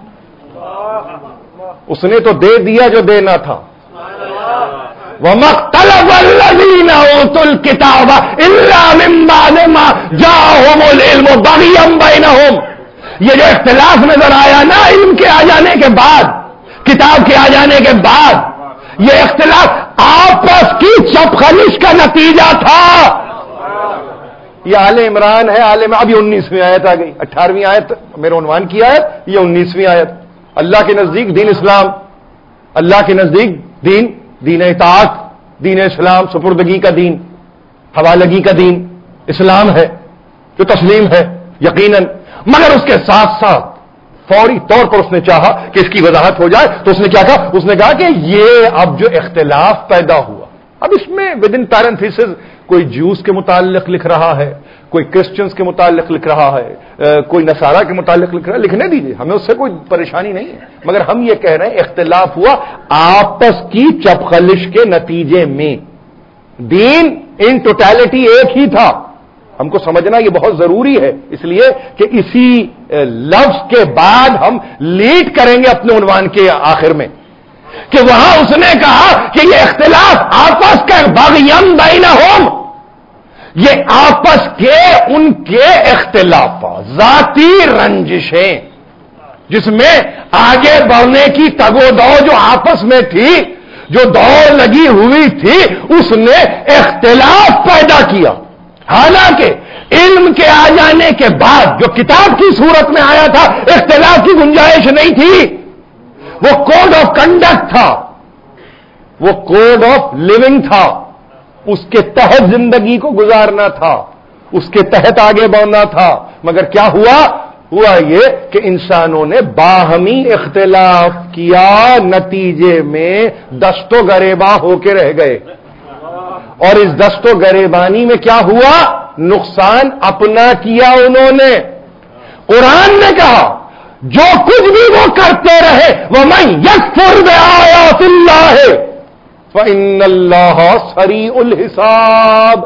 اس نے تو دے دیا جو دینا تھا۔ وَمَا اخْتَلَفَ الَّذِينَ أُوتُوا الْكِتَابَ إِلَّا مِن بَعْدِ مَا جَاءَهُمُ الْعِلْمُ بَغْيًا بَيْنَهُمْ، یہ جو اختلاف نظر آیا نا علم کے آ جانے کے بعد، کتاب کے آ جانے کے بعد، یہ اختلاف آپس کی چپخلش کا نتیجہ تھا۔ یہ آل عمران ہے، آل عمران، اب یہ انیسویں آیت آ گئی، اٹھارہویں آیت میرے عنوان کی آیت، یہ انیسویں آیت۔ اللہ کے نزدیک دین اسلام، اللہ کے نزدیک دین دین اطاعت، دین اسلام، سپردگی کا دین، حوالگی کا دین اسلام ہے، جو تسلیم ہے یقیناً۔ مگر اس کے ساتھ ساتھ فوری طور پر اس نے چاہا کہ اس کی وضاحت ہو جائے، تو اس نے کیا کہا؟ اس نے کہا کہ یہ اب جو اختلاف پیدا ہوا، اب اس میں ود ان پیرنتھیسز کوئی جیوز کے متعلق لکھ رہا ہے، کوئی کرسچنز کے متعلق لکھ رہا ہے، کوئی نصارہ کے متعلق لکھ رہا ہے، لکھنے دیجیے، ہمیں اس سے کوئی پریشانی نہیں ہے، مگر ہم یہ کہہ رہے ہیں اختلاف ہوا آپس کی چپخلش کے نتیجے میں، دین ان ٹوٹیلٹی ایک ہی تھا۔ ہم کو سمجھنا یہ بہت ضروری ہے، اس لیے کہ اسی لفظ کے بعد ہم لیڈ کریں گے اپنے عنوان کے آخر میں، کہ وہاں اس نے کہا کہ یہ اختلاف آپس کا بغیم بینہم، یہ آپس کے ان کے اختلافات، ذاتی رنجشیں، جس میں آگے بڑھنے کی تگ و دو جو آپس میں تھی، جو دوڑ لگی ہوئی تھی، اس نے اختلاف پیدا کیا۔ حالانکہ علم کے آ جانے کے بعد جو کتاب کی صورت میں آیا تھا، اختلاف کی گنجائش نہیں تھی، وہ کوڈ آف کنڈکٹ تھا، وہ کوڈ آف لیونگ تھا، اس کے تحت زندگی کو گزارنا تھا، اس کے تحت آگے بڑھنا تھا۔ مگر کیا ہوا؟ ہوا یہ کہ انسانوں نے باہمی اختلاف کیا، نتیجے میں دست و گریباں ہو کے رہ گئے، اور اس دست و گریبانی میں کیا ہوا؟ نقصان اپنا کیا انہوں نے۔ قرآن نے کہا جو کچھ بھی وہ کرتے رہے، وَمَن يَكْفُرْ بِآيَاتِ اللَّهِ فَإِنَّ اللَّهَ سَرِيعُ الْحِسَابِ،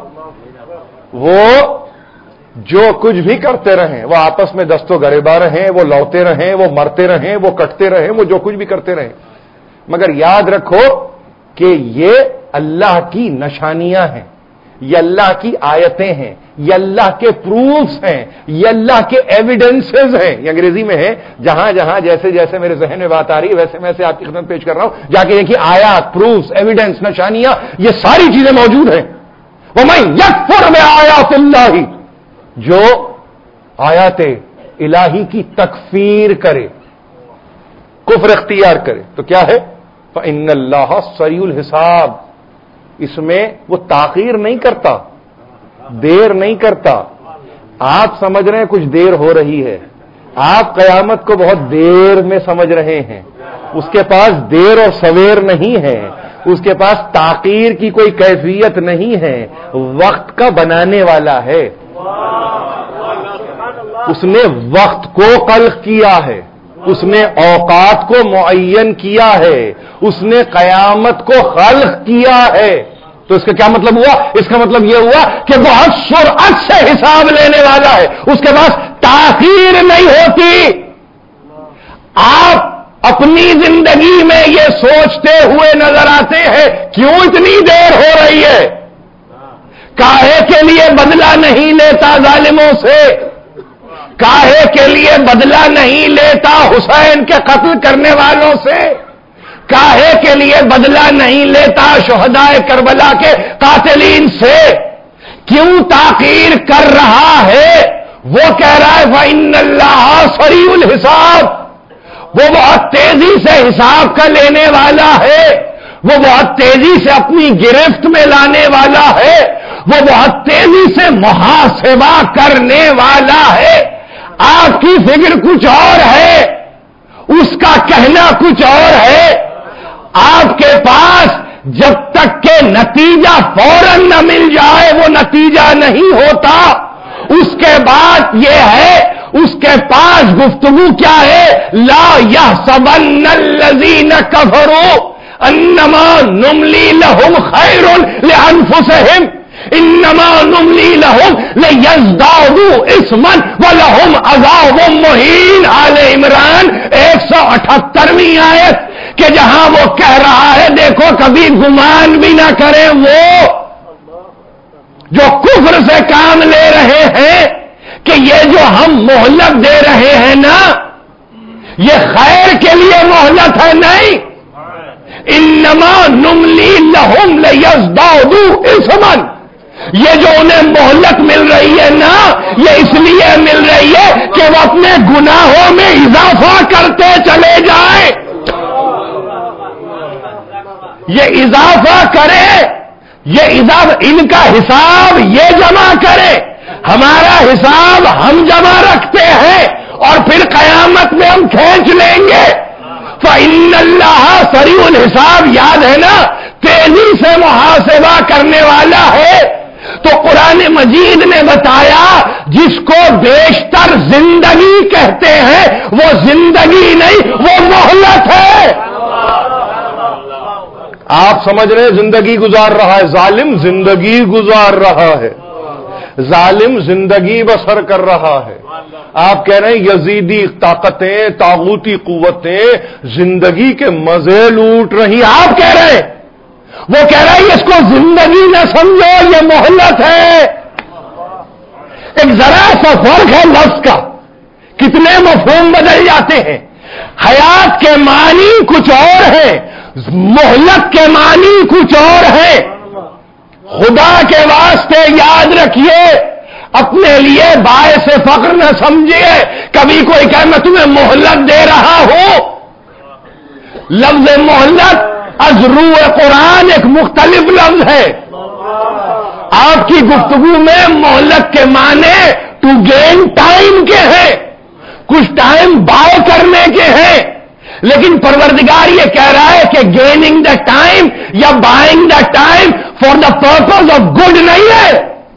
وہ جو کچھ بھی کرتے رہیں، وہ آپس میں دست و گریباں رہیں، وہ لوٹتے رہیں، وہ مرتے رہیں، وہ کٹتے رہیں، وہ جو کچھ بھی کرتے رہیں، مگر یاد رکھو کہ یہ اللہ کی نشانیاں ہیں، یہ اللہ کی آیتیں ہیں، یہ اللہ کے پروفز ہیں، یہ اللہ کے ایویڈنسز ہیں. یہ انگریزی میں ہے، جہاں جہاں جیسے جیسے میرے ذہن میں بات آ رہی ہے ویسے میں سے آپ کی خدمت پیش کر رہا ہوں. جا کے دیکھیے آیات، پروفز، ایویڈنس، نشانیاں، یہ ساری چیزیں موجود ہیں. وَمَن يَكْفُرْ بِآيَاتِ اللَّهِ، جو آیات الہی کی تکفیر کرے، کفر اختیار کرے تو کیا ہے؟ فَإِنَّ اللَّهَ سَرِيعُ الْحِسَابِ، اس میں وہ تاخیر نہیں کرتا، دیر نہیں کرتا. آپ سمجھ رہے ہیں کچھ دیر ہو رہی ہے، آپ قیامت کو بہت دیر میں سمجھ رہے ہیں. اس کے پاس دیر اور سویر نہیں ہے، اس کے پاس تاخیر کی کوئی کیفیت نہیں ہے، وقت کا بنانے والا ہے. اس نے وقت کو خلق کیا ہے، اس نے اوقات کو معین کیا ہے، اس نے قیامت کو خلق کیا ہے. تو اس کا کیا مطلب ہوا؟ اس کا مطلب یہ ہوا کہ بہت سرعت سے حساب لینے والا ہے، اس کے پاس تاخیر نہیں ہوتی. آپ اپنی زندگی میں یہ سوچتے ہوئے نظر آتے ہیں کیوں اتنی دیر ہو رہی ہے؟ کاہے کے لیے بدلہ نہیں لیتا ظالموں سے؟ کاہے کے لیے بدلہ نہیں لیتا حسین کے قتل کرنے والوں سے؟ کاہے کے لیے بدلہ نہیں لیتا شہدائے کربلا کے قاتلین سے؟ کیوں تاخیر کر رہا ہے؟ وہ کہہ رہا ہے فَإِنَّ اللَّهَ سَرِيعُ الْحِسَابِ، وہ بہت تیزی سے حساب کا لینے والا ہے، وہ بہت تیزی سے اپنی گرفت میں لانے والا ہے، وہ بہت تیزی سے محاسبہ کرنے والا ہے. آپ کی فکر کچھ اور ہے، اس کا کہنا کچھ اور ہے. آپ کے پاس جب تک کہ نتیجہ فوراً نہ مل جائے وہ نتیجہ نہیں ہوتا. اس کے بعد یہ ہے، اس کے پاس گفتگو کیا ہے؟ لا يحسبن الذين كفروا انما نملي لهم خير لانفسهم انما نملي لهم ليزدادوا اثما ولهم عذاب مهين. آل عمران ایک سو اٹھہترویں آیت کہ جہاں وہ کہہ رہا ہے دیکھو کبھی گمان بھی نہ کرے وہ جو کفر سے کام لے رہے ہیں کہ یہ جو ہم مہلت دے رہے ہیں نا یہ خیر کے لیے مہلت ہے. نہیں، انما نملی لہم لیزدادوا اثما، یہ جو انہیں مہلت مل رہی ہے نا یہ اس لیے مل رہی ہے کہ وہ اپنے گناہوں میں اضافہ کرتے چلے جائیں. یہ اضافہ کرے، یہ اضافہ ان کا حساب یہ جمع کرے، ہمارا حساب ہم جمع رکھتے ہیں اور پھر قیامت میں ہم کھینچ لیں گے. فَإِنَّ اللَّهَ سَرِيعُ الْحِسَابِ، یاد ہے نا، تیزی سے محاسبہ کرنے والا ہے. تو قرآن مجید نے بتایا جس کو بیشتر زندگی کہتے ہیں وہ زندگی نہیں، وہ مہلت ہے. آپ سمجھ رہے ہیں زندگی گزار رہا ہے، ظالم زندگی گزار رہا ہے، ظالم زندگی بسر کر رہا ہے. آپ کہہ رہے ہیں یزیدی طاقتیں، طاغوتی قوتیں زندگی کے مزے لوٹ رہی. آپ کہہ رہے ہیں، وہ کہہ رہا ہے اس کو زندگی نہ سمجھو، یہ مہلت ہے. ایک ذرا سا فرق ہے لفظ کا، کتنے مفہوم بدل جاتے ہیں. حیات کے معنی کچھ اور ہے، مہلت کے معنی کچھ اور ہے. خدا کے واسطے یاد رکھیے، اپنے لیے باعث فخر نہ سمجھیے. کبھی کوئی کہ میں تمہیں مہلت دے رہا ہوں، لفظ مہلت از روح قرآن ایک مختلف لفظ ہے. آپ کی گفتگو میں مہلت کے معنی ٹو گین ٹائم کے ہیں، کچھ ٹائم باؤ کرنے کے ہیں. لیکن پروردگار یہ کہہ رہا ہے کہ گیننگ دا ٹائم یا buying the time for the purpose of good نہیں ہے،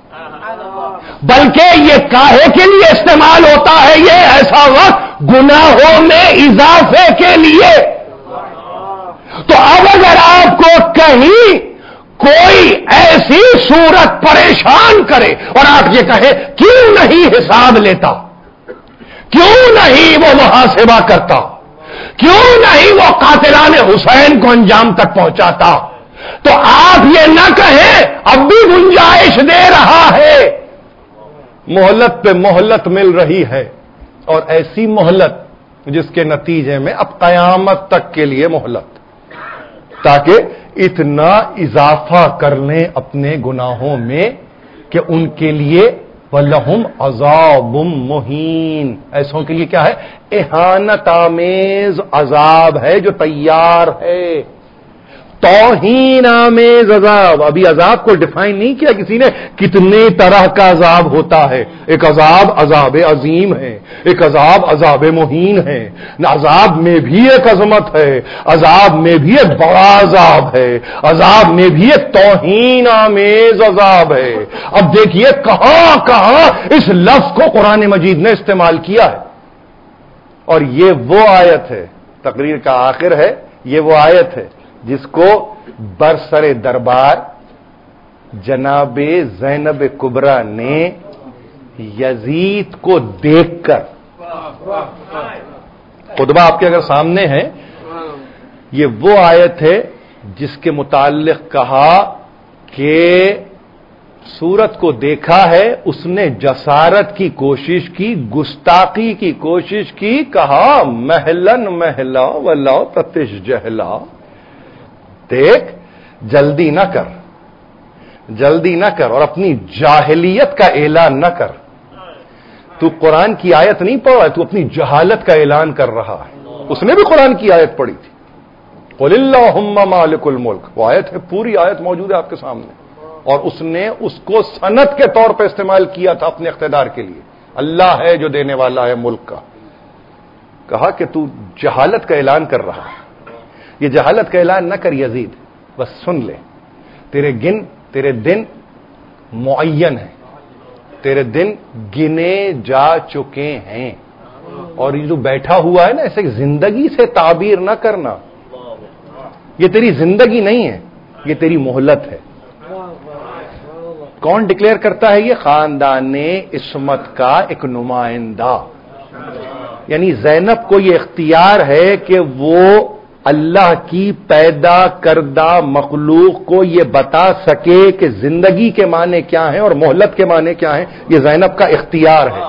بلکہ یہ کاہے کے لیے استعمال ہوتا ہے یہ ایسا وقت گناہوں میں اضافے کے لیے. تو اب اگر آپ کو کہیں کوئی ایسی صورت پریشان کرے اور آپ یہ کہے کیوں نہیں حساب لیتا، کیوں نہیں وہ محاسبہ کرتا، کیوں نہیں وہ قاتلان حسین کو انجام تک پہنچاتا، تو آپ یہ نہ کہیں اب بھی گنجائش دے رہا ہے، مہلت پہ مہلت مل رہی ہے، اور ایسی مہلت جس کے نتیجے میں اب قیامت تک کے لیے مہلت، تاکہ اتنا اضافہ کر لیں اپنے گناہوں میں کہ ان کے لیے وَلَهُمْ عَذَابٌ مُّهِينٌ، ایسوں کے لیے کیا ہے؟ اہانت آمیز عذاب ہے جو تیار ہے، توہین آمیز عذاب۔ ابھی عذاب کو ڈیفائن نہیں کیا کسی نے، کتنے طرح کا عذاب ہوتا ہے۔ ایک عذاب عذاب عظیم ہے، ایک عذاب عذاب مہین ہے، عذاب میں بھی ایک عظمت ہے، عذاب میں بھی ایک بڑا عذاب ہے، عذاب میں بھی ایک توہین آمیز عذاب ہے۔ اب دیکھیے کہاں کہاں اس لفظ کو قرآن مجید نے استعمال کیا ہے، اور یہ وہ آیت ہے، تقریر کا آخر ہے، یہ وہ آیت ہے جس کو برسر دربار جناب زینب کبریٰ نے یزید کو دیکھ کر، خطبہ آپ کے اگر سامنے ہے، یہ وہ آیت ہے جس کے متعلق کہا کہ سورت کو دیکھا ہے، اس نے جسارت کی کوشش کی، گستاخی کی کوشش کی، کہا محلن محلا ولا تتش جہلا، دیکھ جلدی نہ کر، جلدی نہ کر، اور اپنی جاہلیت کا اعلان نہ کر۔ تو قرآن کی آیت نہیں پڑھ رہا ہے، تو اپنی جہالت کا اعلان کر رہا ہے۔ اس نے بھی قرآن کی آیت پڑھی تھی، قل اللہم مالک الملک، وہ آیت ہے، پوری آیت موجود ہے آپ کے سامنے، اور اس نے اس کو سند کے طور پہ استعمال کیا تھا اپنے اقتدار کے لیے۔ اللہ ہے جو دینے والا ہے ملک کا۔ کہا کہ تو جہالت کا اعلان کر رہا ہے، یہ جہالت کا اعلان نہ کر یزید، بس سن لے، تیرے گن تیرے دن معین ہیں، تیرے دن گنے جا چکے ہیں، اور یہ جو بیٹھا ہوا ہے نا، ایسے زندگی سے تعبیر نہ کرنا، یہ تیری زندگی نہیں ہے، یہ تیری مہلت ہے۔ کون ڈکلیئر کرتا ہے یہ؟ خاندان عصمت کا ایک نمائندہ، یعنی زینب کو یہ اختیار ہے کہ وہ اللہ کی پیدا کردہ مخلوق کو یہ بتا سکے کہ زندگی کے معنی کیا ہیں اور مہلت کے معنی کیا ہیں، یہ زینب کا اختیار ہے،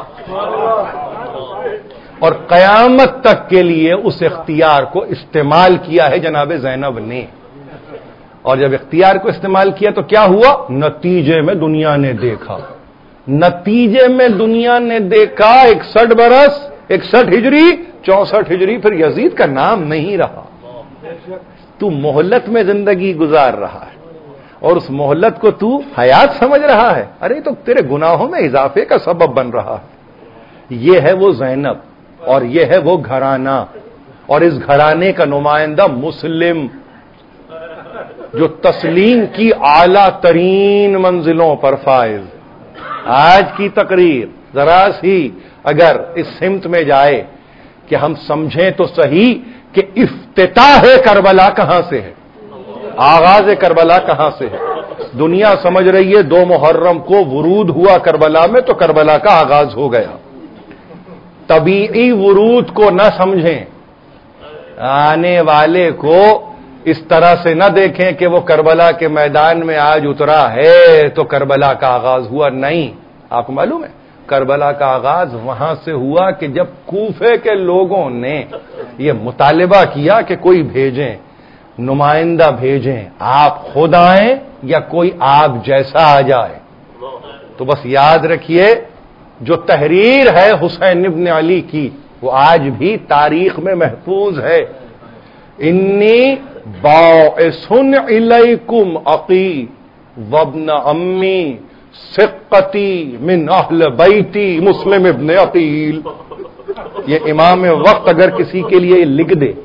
اور قیامت تک کے لیے اس اختیار کو استعمال کیا ہے جناب زینب نے۔ اور جب اختیار کو استعمال کیا تو کیا ہوا؟ نتیجے میں دنیا نے دیکھا، نتیجے میں دنیا نے دیکھا اکسٹھ برس، اکسٹھ ہجری، چونسٹھ ہجری، پھر یزید کا نام نہیں رہا۔ تو مہلت میں زندگی گزار رہا ہے، اور اس مہلت کو تو حیات سمجھ رہا ہے، ارے تو تیرے گناہوں میں اضافے کا سبب بن رہا ہے۔ یہ ہے وہ زینب، اور یہ ہے وہ گھرانہ، اور اس گھرانے کا نمائندہ مسلم، جو تسلیم کی اعلیٰ ترین منزلوں پر فائز۔ آج کی تقریر ذرا سی اگر اس سمت میں جائے کہ ہم سمجھیں تو صحیح کہ افتتاح کربلا کہاں سے ہے، آغاز کربلا کہاں سے ہے۔ دنیا سمجھ رہی ہے دو محرم کو ورود ہوا کربلا میں تو کربلا کا آغاز ہو گیا۔ طبیعی ورود کو نہ سمجھیں، آنے والے کو اس طرح سے نہ دیکھیں کہ وہ کربلا کے میدان میں آج اترا ہے تو کربلا کا آغاز ہوا، نہیں۔ آپ کو معلوم ہے کربلا کا آغاز وہاں سے ہوا کہ جب کوفے کے لوگوں نے یہ مطالبہ کیا کہ کوئی بھیجیں، نمائندہ بھیجیں، آپ خود آئیں یا کوئی آپ جیسا آ جائے۔ تو بس یاد رکھیے جو تحریر ہے حسین ابن علی کی وہ آج بھی تاریخ میں محفوظ ہے۔ انی باعث الیکم عقی وابن امی ثقتی من اہل بیتی مسلم ابن عقیل۔ یہ امام وقت اگر کسی کے لیے لکھ دے،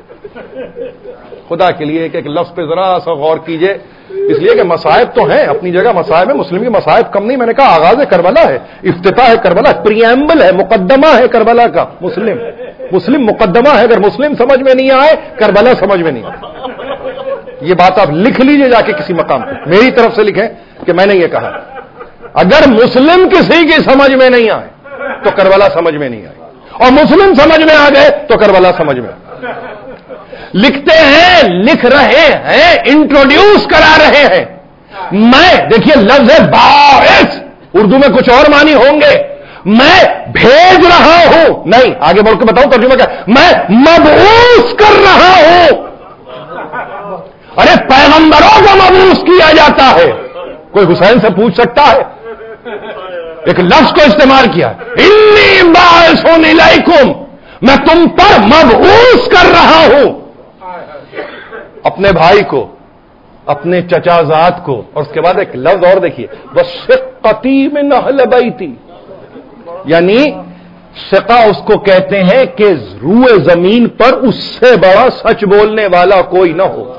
خدا کے لیے ایک ایک لفظ پہ ذرا سا غور کیجئے، اس لیے کہ مصائب تو ہیں اپنی جگہ، مصائب ہے، مسلم کی مصائب کم نہیں۔ میں نے کہا آغاز کربلا ہے، افتتاح ہے کربلا، پریامبل ہے، مقدمہ ہے کربلا کا۔ مسلم مسلم مقدمہ ہے، اگر مسلم سمجھ میں نہیں آئے کربلا سمجھ میں نہیں آئے۔ یہ بات آپ لکھ لیجئے جا کے کسی مقام پہ، میری طرف سے لکھیں کہ میں نے یہ کہا، اگر مسلم کسی کی سمجھ میں نہیں آئے تو کربلا سمجھ میں نہیں آئے، اور مسلم سمجھ میں آ گئے تو کربلا سمجھ میں آئے۔ لکھتے ہیں، لکھ رہے ہیں، انٹروڈیوس کرا رہے ہیں. میں دیکھیے لفظ ہے باعث، اردو میں کچھ اور معنی ہوں گے. میں بھیج رہا ہوں، نہیں آگے بڑھ کے بتاؤں ترجمہ کیا. میں مبعوث کر رہا ہوں. ارے پیغمبروں کو مبعوث کیا جاتا ہے. کوئی حسین سے پوچھ سکتا ہے؟ ایک لفظ کو استعمال کیا، انی باعث الیکم، میں تم پر مبعوث کر رہا ہوں. اپنے بھائی کو، اپنے چچا زاد کو. اور اس کے بعد ایک لفظ اور دیکھیے، وشقتی من اہل بیتی، یعنی شقا اس کو کہتے ہیں کہ روئے زمین پر اس سے بڑا سچ بولنے والا کوئی نہ ہو.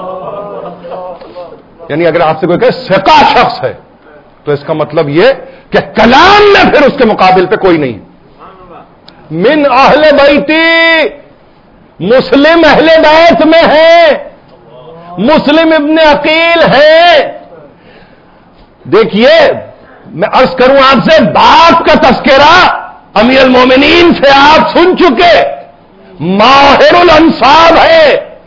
یعنی اگر آپ سے کوئی کہے شقا شخص ہے تو اس کا مطلب یہ کہ کلام میں پھر اس کے مقابل پہ کوئی نہیں. من اہل بیتی، مسلم اہل بیت میں ہے، مسلم ابن عقیل ہے. دیکھیے میں عرض کروں آپ سے، باپ کا تذکرہ امیر المومنین سے آپ سن چکے، ماہر الانصاب ہے.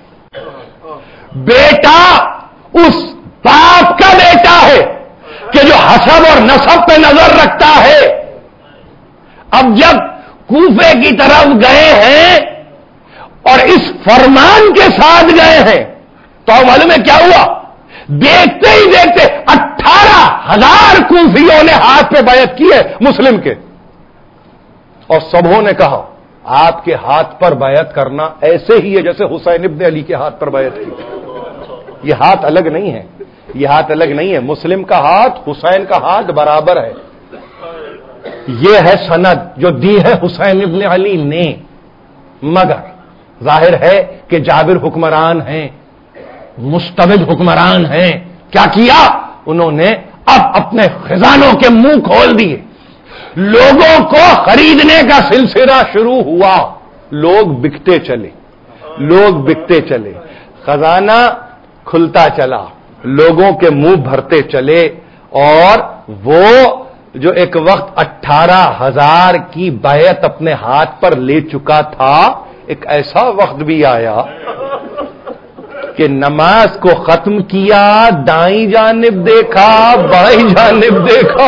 بیٹا اس باپ کا بیٹا ہے کہ جو حسب اور نسب پہ نظر رکھتا ہے. اب جب کوفے کی طرف گئے ہیں اور اس فرمان کے ساتھ گئے ہیں تو معلوم ہے کیا ہوا؟ دیکھتے ہی دیکھتے اٹھارہ ہزار کوفیوں نے ہاتھ پہ بیعت کی ہے مسلم کے، اور سبوں نے کہا آپ کے ہاتھ پر بیعت کرنا ایسے ہی ہے جیسے حسین ابن علی کے ہاتھ پر بیعت کی. یہ ہاتھ الگ نہیں ہے، یہ ہاتھ الگ نہیں ہے. مسلم کا ہاتھ حسین کا ہاتھ برابر ہے. یہ ہے سند جو دی ہے حسین ابن علی نے. مگر ظاہر ہے کہ جابر حکمران ہیں، مستبد حکمران ہیں. کیا کیا انہوں نے؟ اب اپنے خزانوں کے منہ کھول دیے، لوگوں کو خریدنے کا سلسلہ شروع ہوا. لوگ بکتے چلے، لوگ بکتے چلے، خزانہ کھلتا چلا، لوگوں کے منہ بھرتے چلے. اور وہ جو ایک وقت اٹھارہ ہزار کی بیعت اپنے ہاتھ پر لے چکا تھا، ایک ایسا وقت بھی آیا کہ نماز کو ختم کیا، دائیں جانب دیکھا، بائیں جانب دیکھا،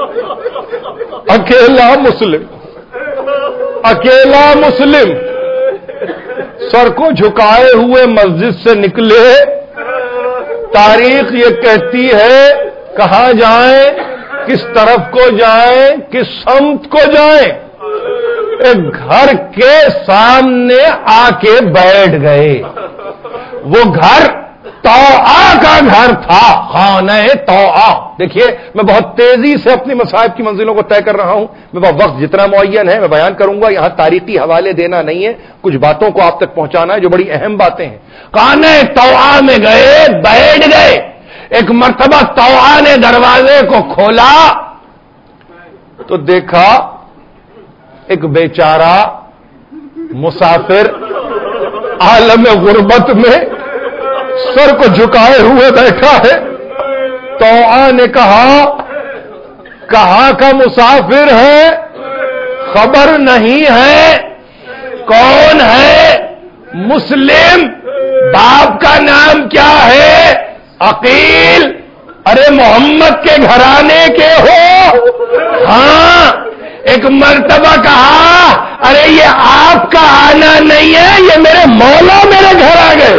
اکیلا مسلم، اکیلا مسلم سر کو جھکائے ہوئے مسجد سے نکلے. تاریخ یہ کہتی ہے کہاں جائیں، کس طرف کو جائیں، کس سمت کو جائیں. ایک گھر کے سامنے آ کے بیٹھ گئے. وہ گھر توآ کا گھر تھا، خانہ توآ. دیکھیے میں بہت تیزی سے اپنی مصائب کی منزلوں کو طے کر رہا ہوں. میں وقت جتنا معین ہے میں بیان کروں گا، یہاں تاریخی حوالے دینا نہیں ہے، کچھ باتوں کو آپ تک پہنچانا ہے جو بڑی اہم باتیں ہیں. خانہ توآ میں گئے، بیٹھ گئے. ایک مرتبہ توآ نے دروازے کو کھولا تو دیکھا ایک بیچارہ مسافر عالم غربت میں سر کو جھکائے ہوئے بیٹھا ہے. توآ نے کہا کہاں کا مسافر ہے؟ خبر نہیں ہے. کون ہے؟ مسلم. باپ کا نام کیا ہے؟ عقیل. ارے محمد کے گھرانے کے ہو؟ ہاں. ایک مرتبہ کہا ارے یہ آپ کا آنا نہیں ہے، یہ میرے مولا میرے گھر آ گئے.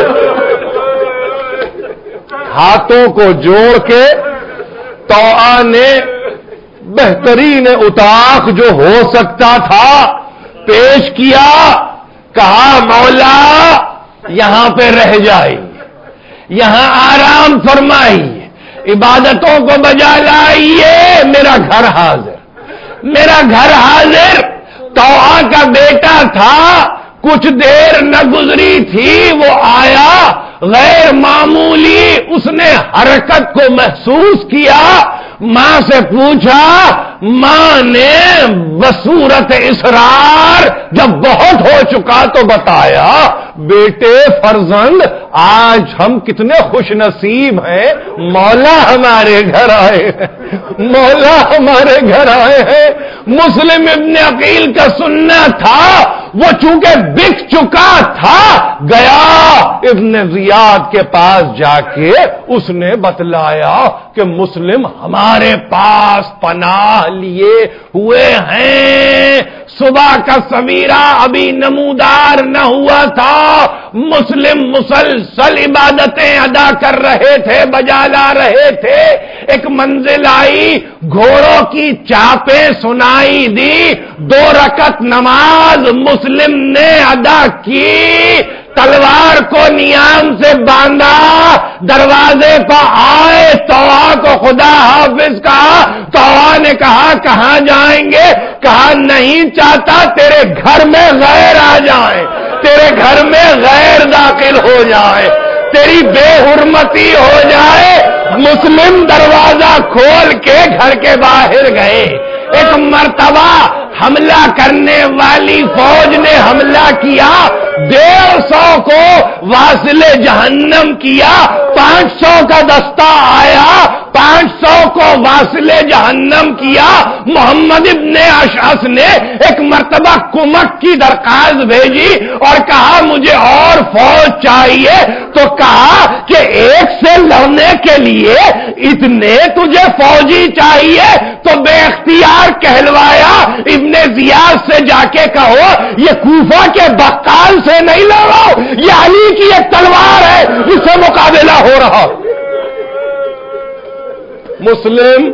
ہاتھوں کو جوڑ کے توآ نے بہترین اتاق جو ہو سکتا تھا پیش کیا. کہا مولا یہاں پہ رہ جائیے، یہاں آرام فرمائیے، عبادتوں کو بجا لائیے. میرا گھر حاضر، میرا گھر حاضر. توآ کا بیٹا تھا، کچھ دیر نہ گزری تھی وہ آیا. غیر معمولی اس نے حرکت کو محسوس کیا. ماں سے پوچھا. ماں نے بصورت اسرار جب بہت ہو چکا تو بتایا بیٹے فرزند آج ہم کتنے خوش نصیب ہیں، مولا ہمارے گھر آئے ہیں، مولا ہمارے گھر آئے ہیں. مسلم ابن عقیل کا سننا تھا وہ چونکہ بک چکا تھا، گیا ابن زیاد کے پاس جا کے اس نے بتلایا کہ مسلم ہمارے پاس پناہ لیے ہوئے ہیں، صبح کا سویرا ابھی نمودار نہ ہوا تھا، مسلم مسلسل عبادتیں ادا کر رہے تھے، بجا لا رہے تھے، ایک منزل آئی، گھوڑوں کی چاپیں سنائی دی، دو رکعت نماز مسلم نے ادا کی، تلوار کو نیام سے باندھا، دروازے پر آئے، توآ کو خدا حافظ کہا، توآ نے کہا کہاں جائیں گے؟ کہا نہیں چاہتا تیرے گھر میں غیر آ جائیں، تیرے گھر میں غیر داخل ہو جائے، تیری بے حرمتی ہو جائے۔ مسلم دروازہ کھول کے گھر کے باہر گئے۔ ایک مرتبہ حملہ کرنے والی فوج نے حملہ کیا، ڈیڑھ سو کو واصل جہنم کیا، پانچ سو کا دستہ آیا، پانچ سو کو واصل جہنم کیا۔ محمد ابن اشعث نے ایک مرتبہ کمک کی درخواست بھیجی اور کہا مجھے اور فوج چاہیے، تو کہا کہ ایک سے لڑنے کے لیے اتنے تجھے فوجی چاہیے، تو بے اختیار کہلوایا ابن زیاد سے جا کے کہو یہ کوفہ کے بقال سے نہیں لڑو، یہ علی کی ایک تلوار ہے، اس سے مقابلہ ہو رہا۔ مسلم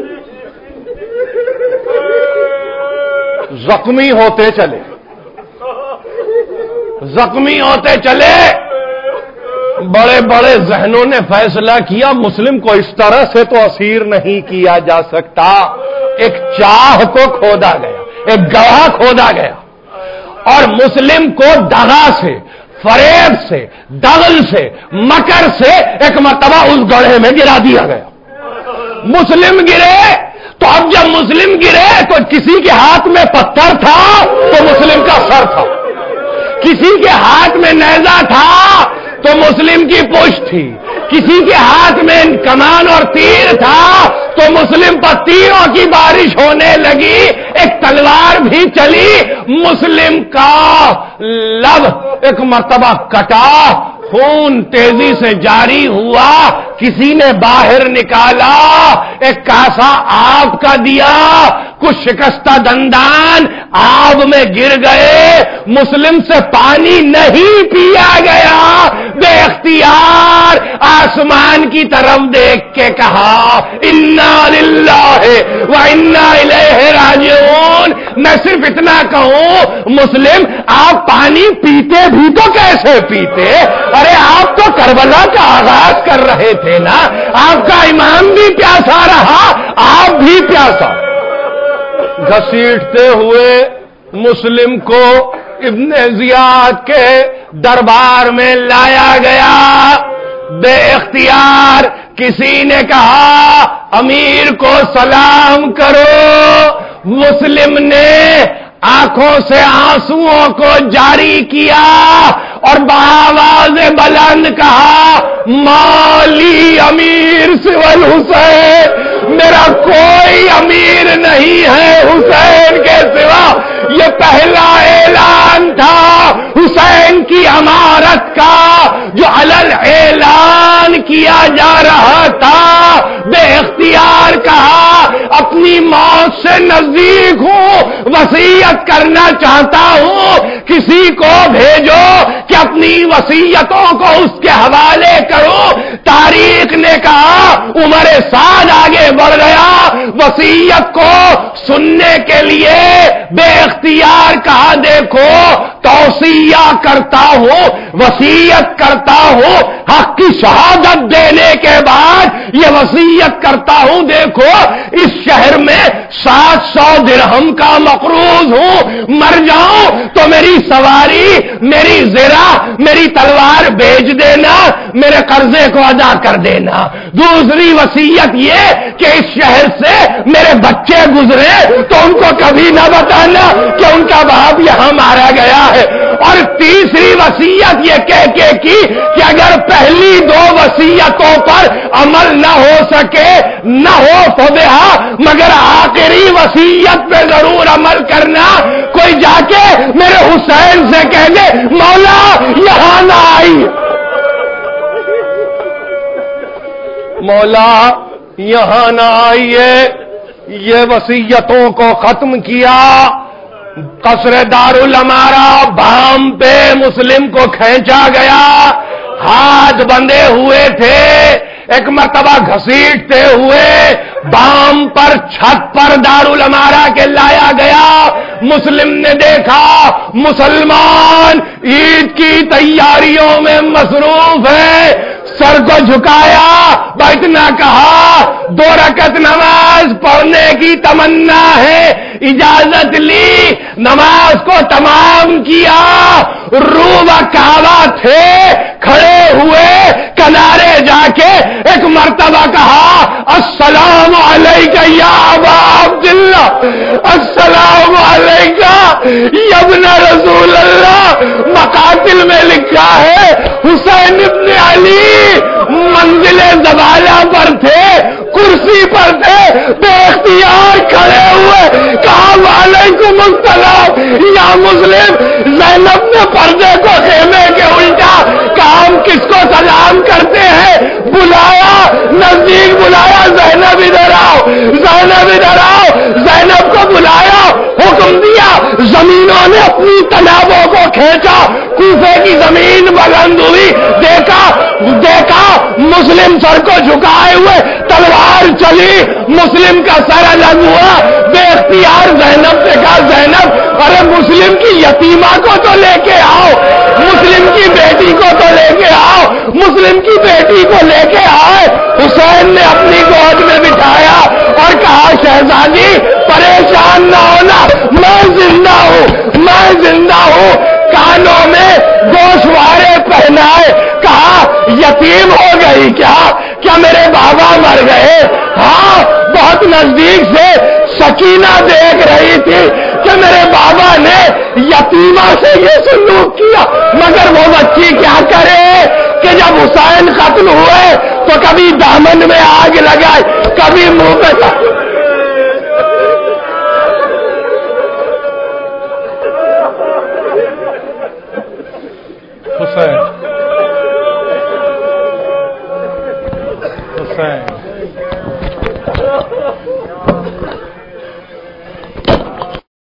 زخمی ہوتے چلے زخمی ہوتے چلے بڑے بڑے ذہنوں نے فیصلہ کیا مسلم کو اس طرح سے تو اسیر نہیں کیا جا سکتا، ایک چاہ کو کھودا گیا، ایک گڑھا کھودا گیا اور مسلم کو دغا سے، فریب سے، دغل سے، مکر سے ایک مرتبہ اس گڑھے میں گرا دیا گیا۔ مسلم گرے تو اب جب مسلم گرے تو کسی کے ہاتھ میں پتھر تھا تو مسلم کا سر تھا، کسی کے ہاتھ میں نیزہ تھا تو مسلم کی پشت تھی، کسی کے ہاتھ میں کمان اور تیر تھا تو مسلم پر تیروں کی بارش ہونے لگی، ایک تلوار بھی چلی، مسلم کا لب ایک مرتبہ کٹا، خون تیزی سے جاری ہوا، کسی نے باہر نکالا، ایک کاسا آب کا دیا، کچھ شکستہ دندان آب میں گر گئے، مسلم سے پانی نہیں پیا گیا، بے اختیار آسمان کی طرف دیکھ کے کہا انا للہ و انا الیہ راجعون۔ میں صرف اتنا کہوں مسلم آپ پانی پیتے بھی تو کیسے پیتے؟ ارے آپ تو کربلا کا آغاز کر رہے تھے نا، آپ کا امام بھی پیاسا رہا، آپ بھی پیاسا۔ گھسیٹتے ہوئے مسلم کو ابن زیاد کے دربار میں لایا گیا، بے اختیار کسی نے کہا امیر کو سلام کرو، مسلم نے آنکھوں سے آنسوؤں کو جاری کیا اور بآواز بلند کہا مالی امیر سوى الحسین، میرا کوئی امیر نہیں ہے حسین کے سوا۔ یہ پہلا اعلان تھا حسین کی امارت کا جو علل اعلان کیا جا رہا تھا، بے اختیار کہا اپنی موت سے نزدیک ہوں، وصیت کرنا چاہتا ہوں، کسی کو بھیجو کہ اپنی وصیتوں کو اس کے حوالے کرو۔ تاریخ نے کہا عمر سعد آگے بڑھ گیا، وصیت کو سننے کے لیے بے اختیار کہا دیکھو توصیہ کرتا ہوں، وصیت کرتا ہوں، حق کی شہادت دینے کے بعد یہ وصیت کرتا ہوں، دیکھو اس شہر میں سات سو درہم کا مقروض ہوں، مر جاؤں تو میری سواری، میری زرہ، میری تلوار بیچ دینا، میرے قرضے کو ادا کر دینا۔ دوسری وصیت یہ کہ اس شہر سے میرے بچے گزرے تو ان کو کبھی نہ بتانا کہ ان کا باپ یہاں مارا گیا ہے۔ اور تیسری وصیت یہ کہہ کے کی کہ اگر پہلی دو وصیت وصیتوں پر عمل نہ ہو سکے نہ ہو فبہا، مگر آخری وصیت پہ ضرور عمل کرنا۔ کوئی جا کے میرے حسین سے کہہ دے مولا یہاں نہ آئی، مولا یہاں نہ آئیے، یہ وصیتوں کو ختم کیا۔ قصر دارالامارہ بام پہ مسلم کو کھینچا گیا، ہاتھ بندھے ہوئے تھے، ایک مرتبہ گھسیٹتے ہوئے بام پر چھت پر دارالامارہ کے لایا گیا۔ مسلم نے دیکھا مسلمان عید کی تیاریوں میں مصروف ہے، سر کو جھکایا، بیٹھنا کہا، دو رکعت نماز پڑھنے کی تمنا ہے، اجازت لی، نماز کو تمام کیا۔ روبہ کعبہ تھے، کھڑے ہوئے کنارے جا کے ایک مرتبہ کہا السلام علیکہ یا ابا عبداللہ، السلام علیکہ یا ابن رسول اللہ۔ مقاتل میں لکھا ہے حسین ابن علی منزل زوالہ پر تھے، کرسی پر تھے، بے اختیار کھڑے ہوئے کہا وعلیکم السلام یا مسلم۔ زینب نے پردے کو خیمے کے الٹا کہا ہم کس کو سلام کرتے ہیں، بلایا، نزدیک بلایا، زینب ادھر آؤ، زینب ادھر آؤ، زینب کو بلایا، حکم دیا، زمینوں نے اپنی تنابوں کو کھینچا، کوفے کی زمین بلند ہوئی، دیکھا دیکھا مسلم سر کو جھکائے ہوئے، تلوار چلی، مسلم کا سر الگ ہوا، بے اختیار زینب سے کہا زینب ارے مسلم کی یتیمہ کو تو لے کے آؤ، مسلم کی بیٹی کو تو لے کے آؤ، مسلم کی بیٹی کو لے کے آئے۔ حسین نے اپنی گود میں بٹھایا اور کہا شہزادی پریشان نہ ہونا، میں زندہ ہوں، میں زندہ ہوں۔ کانوں میں گوشوارے پہنائے، کہا یتیم ہو گئی کیا کیا میرے بابا مر گئے؟ ہاں، بہت نزدیک سے سکینہ دیکھ رہی تھی کہ میرے بابا نے یتیمہ سے یہ سلوک کیا، مگر وہ بچی کیا کرے کہ جب حسین قتل ہوئے تو کبھی دامن میں آگ لگی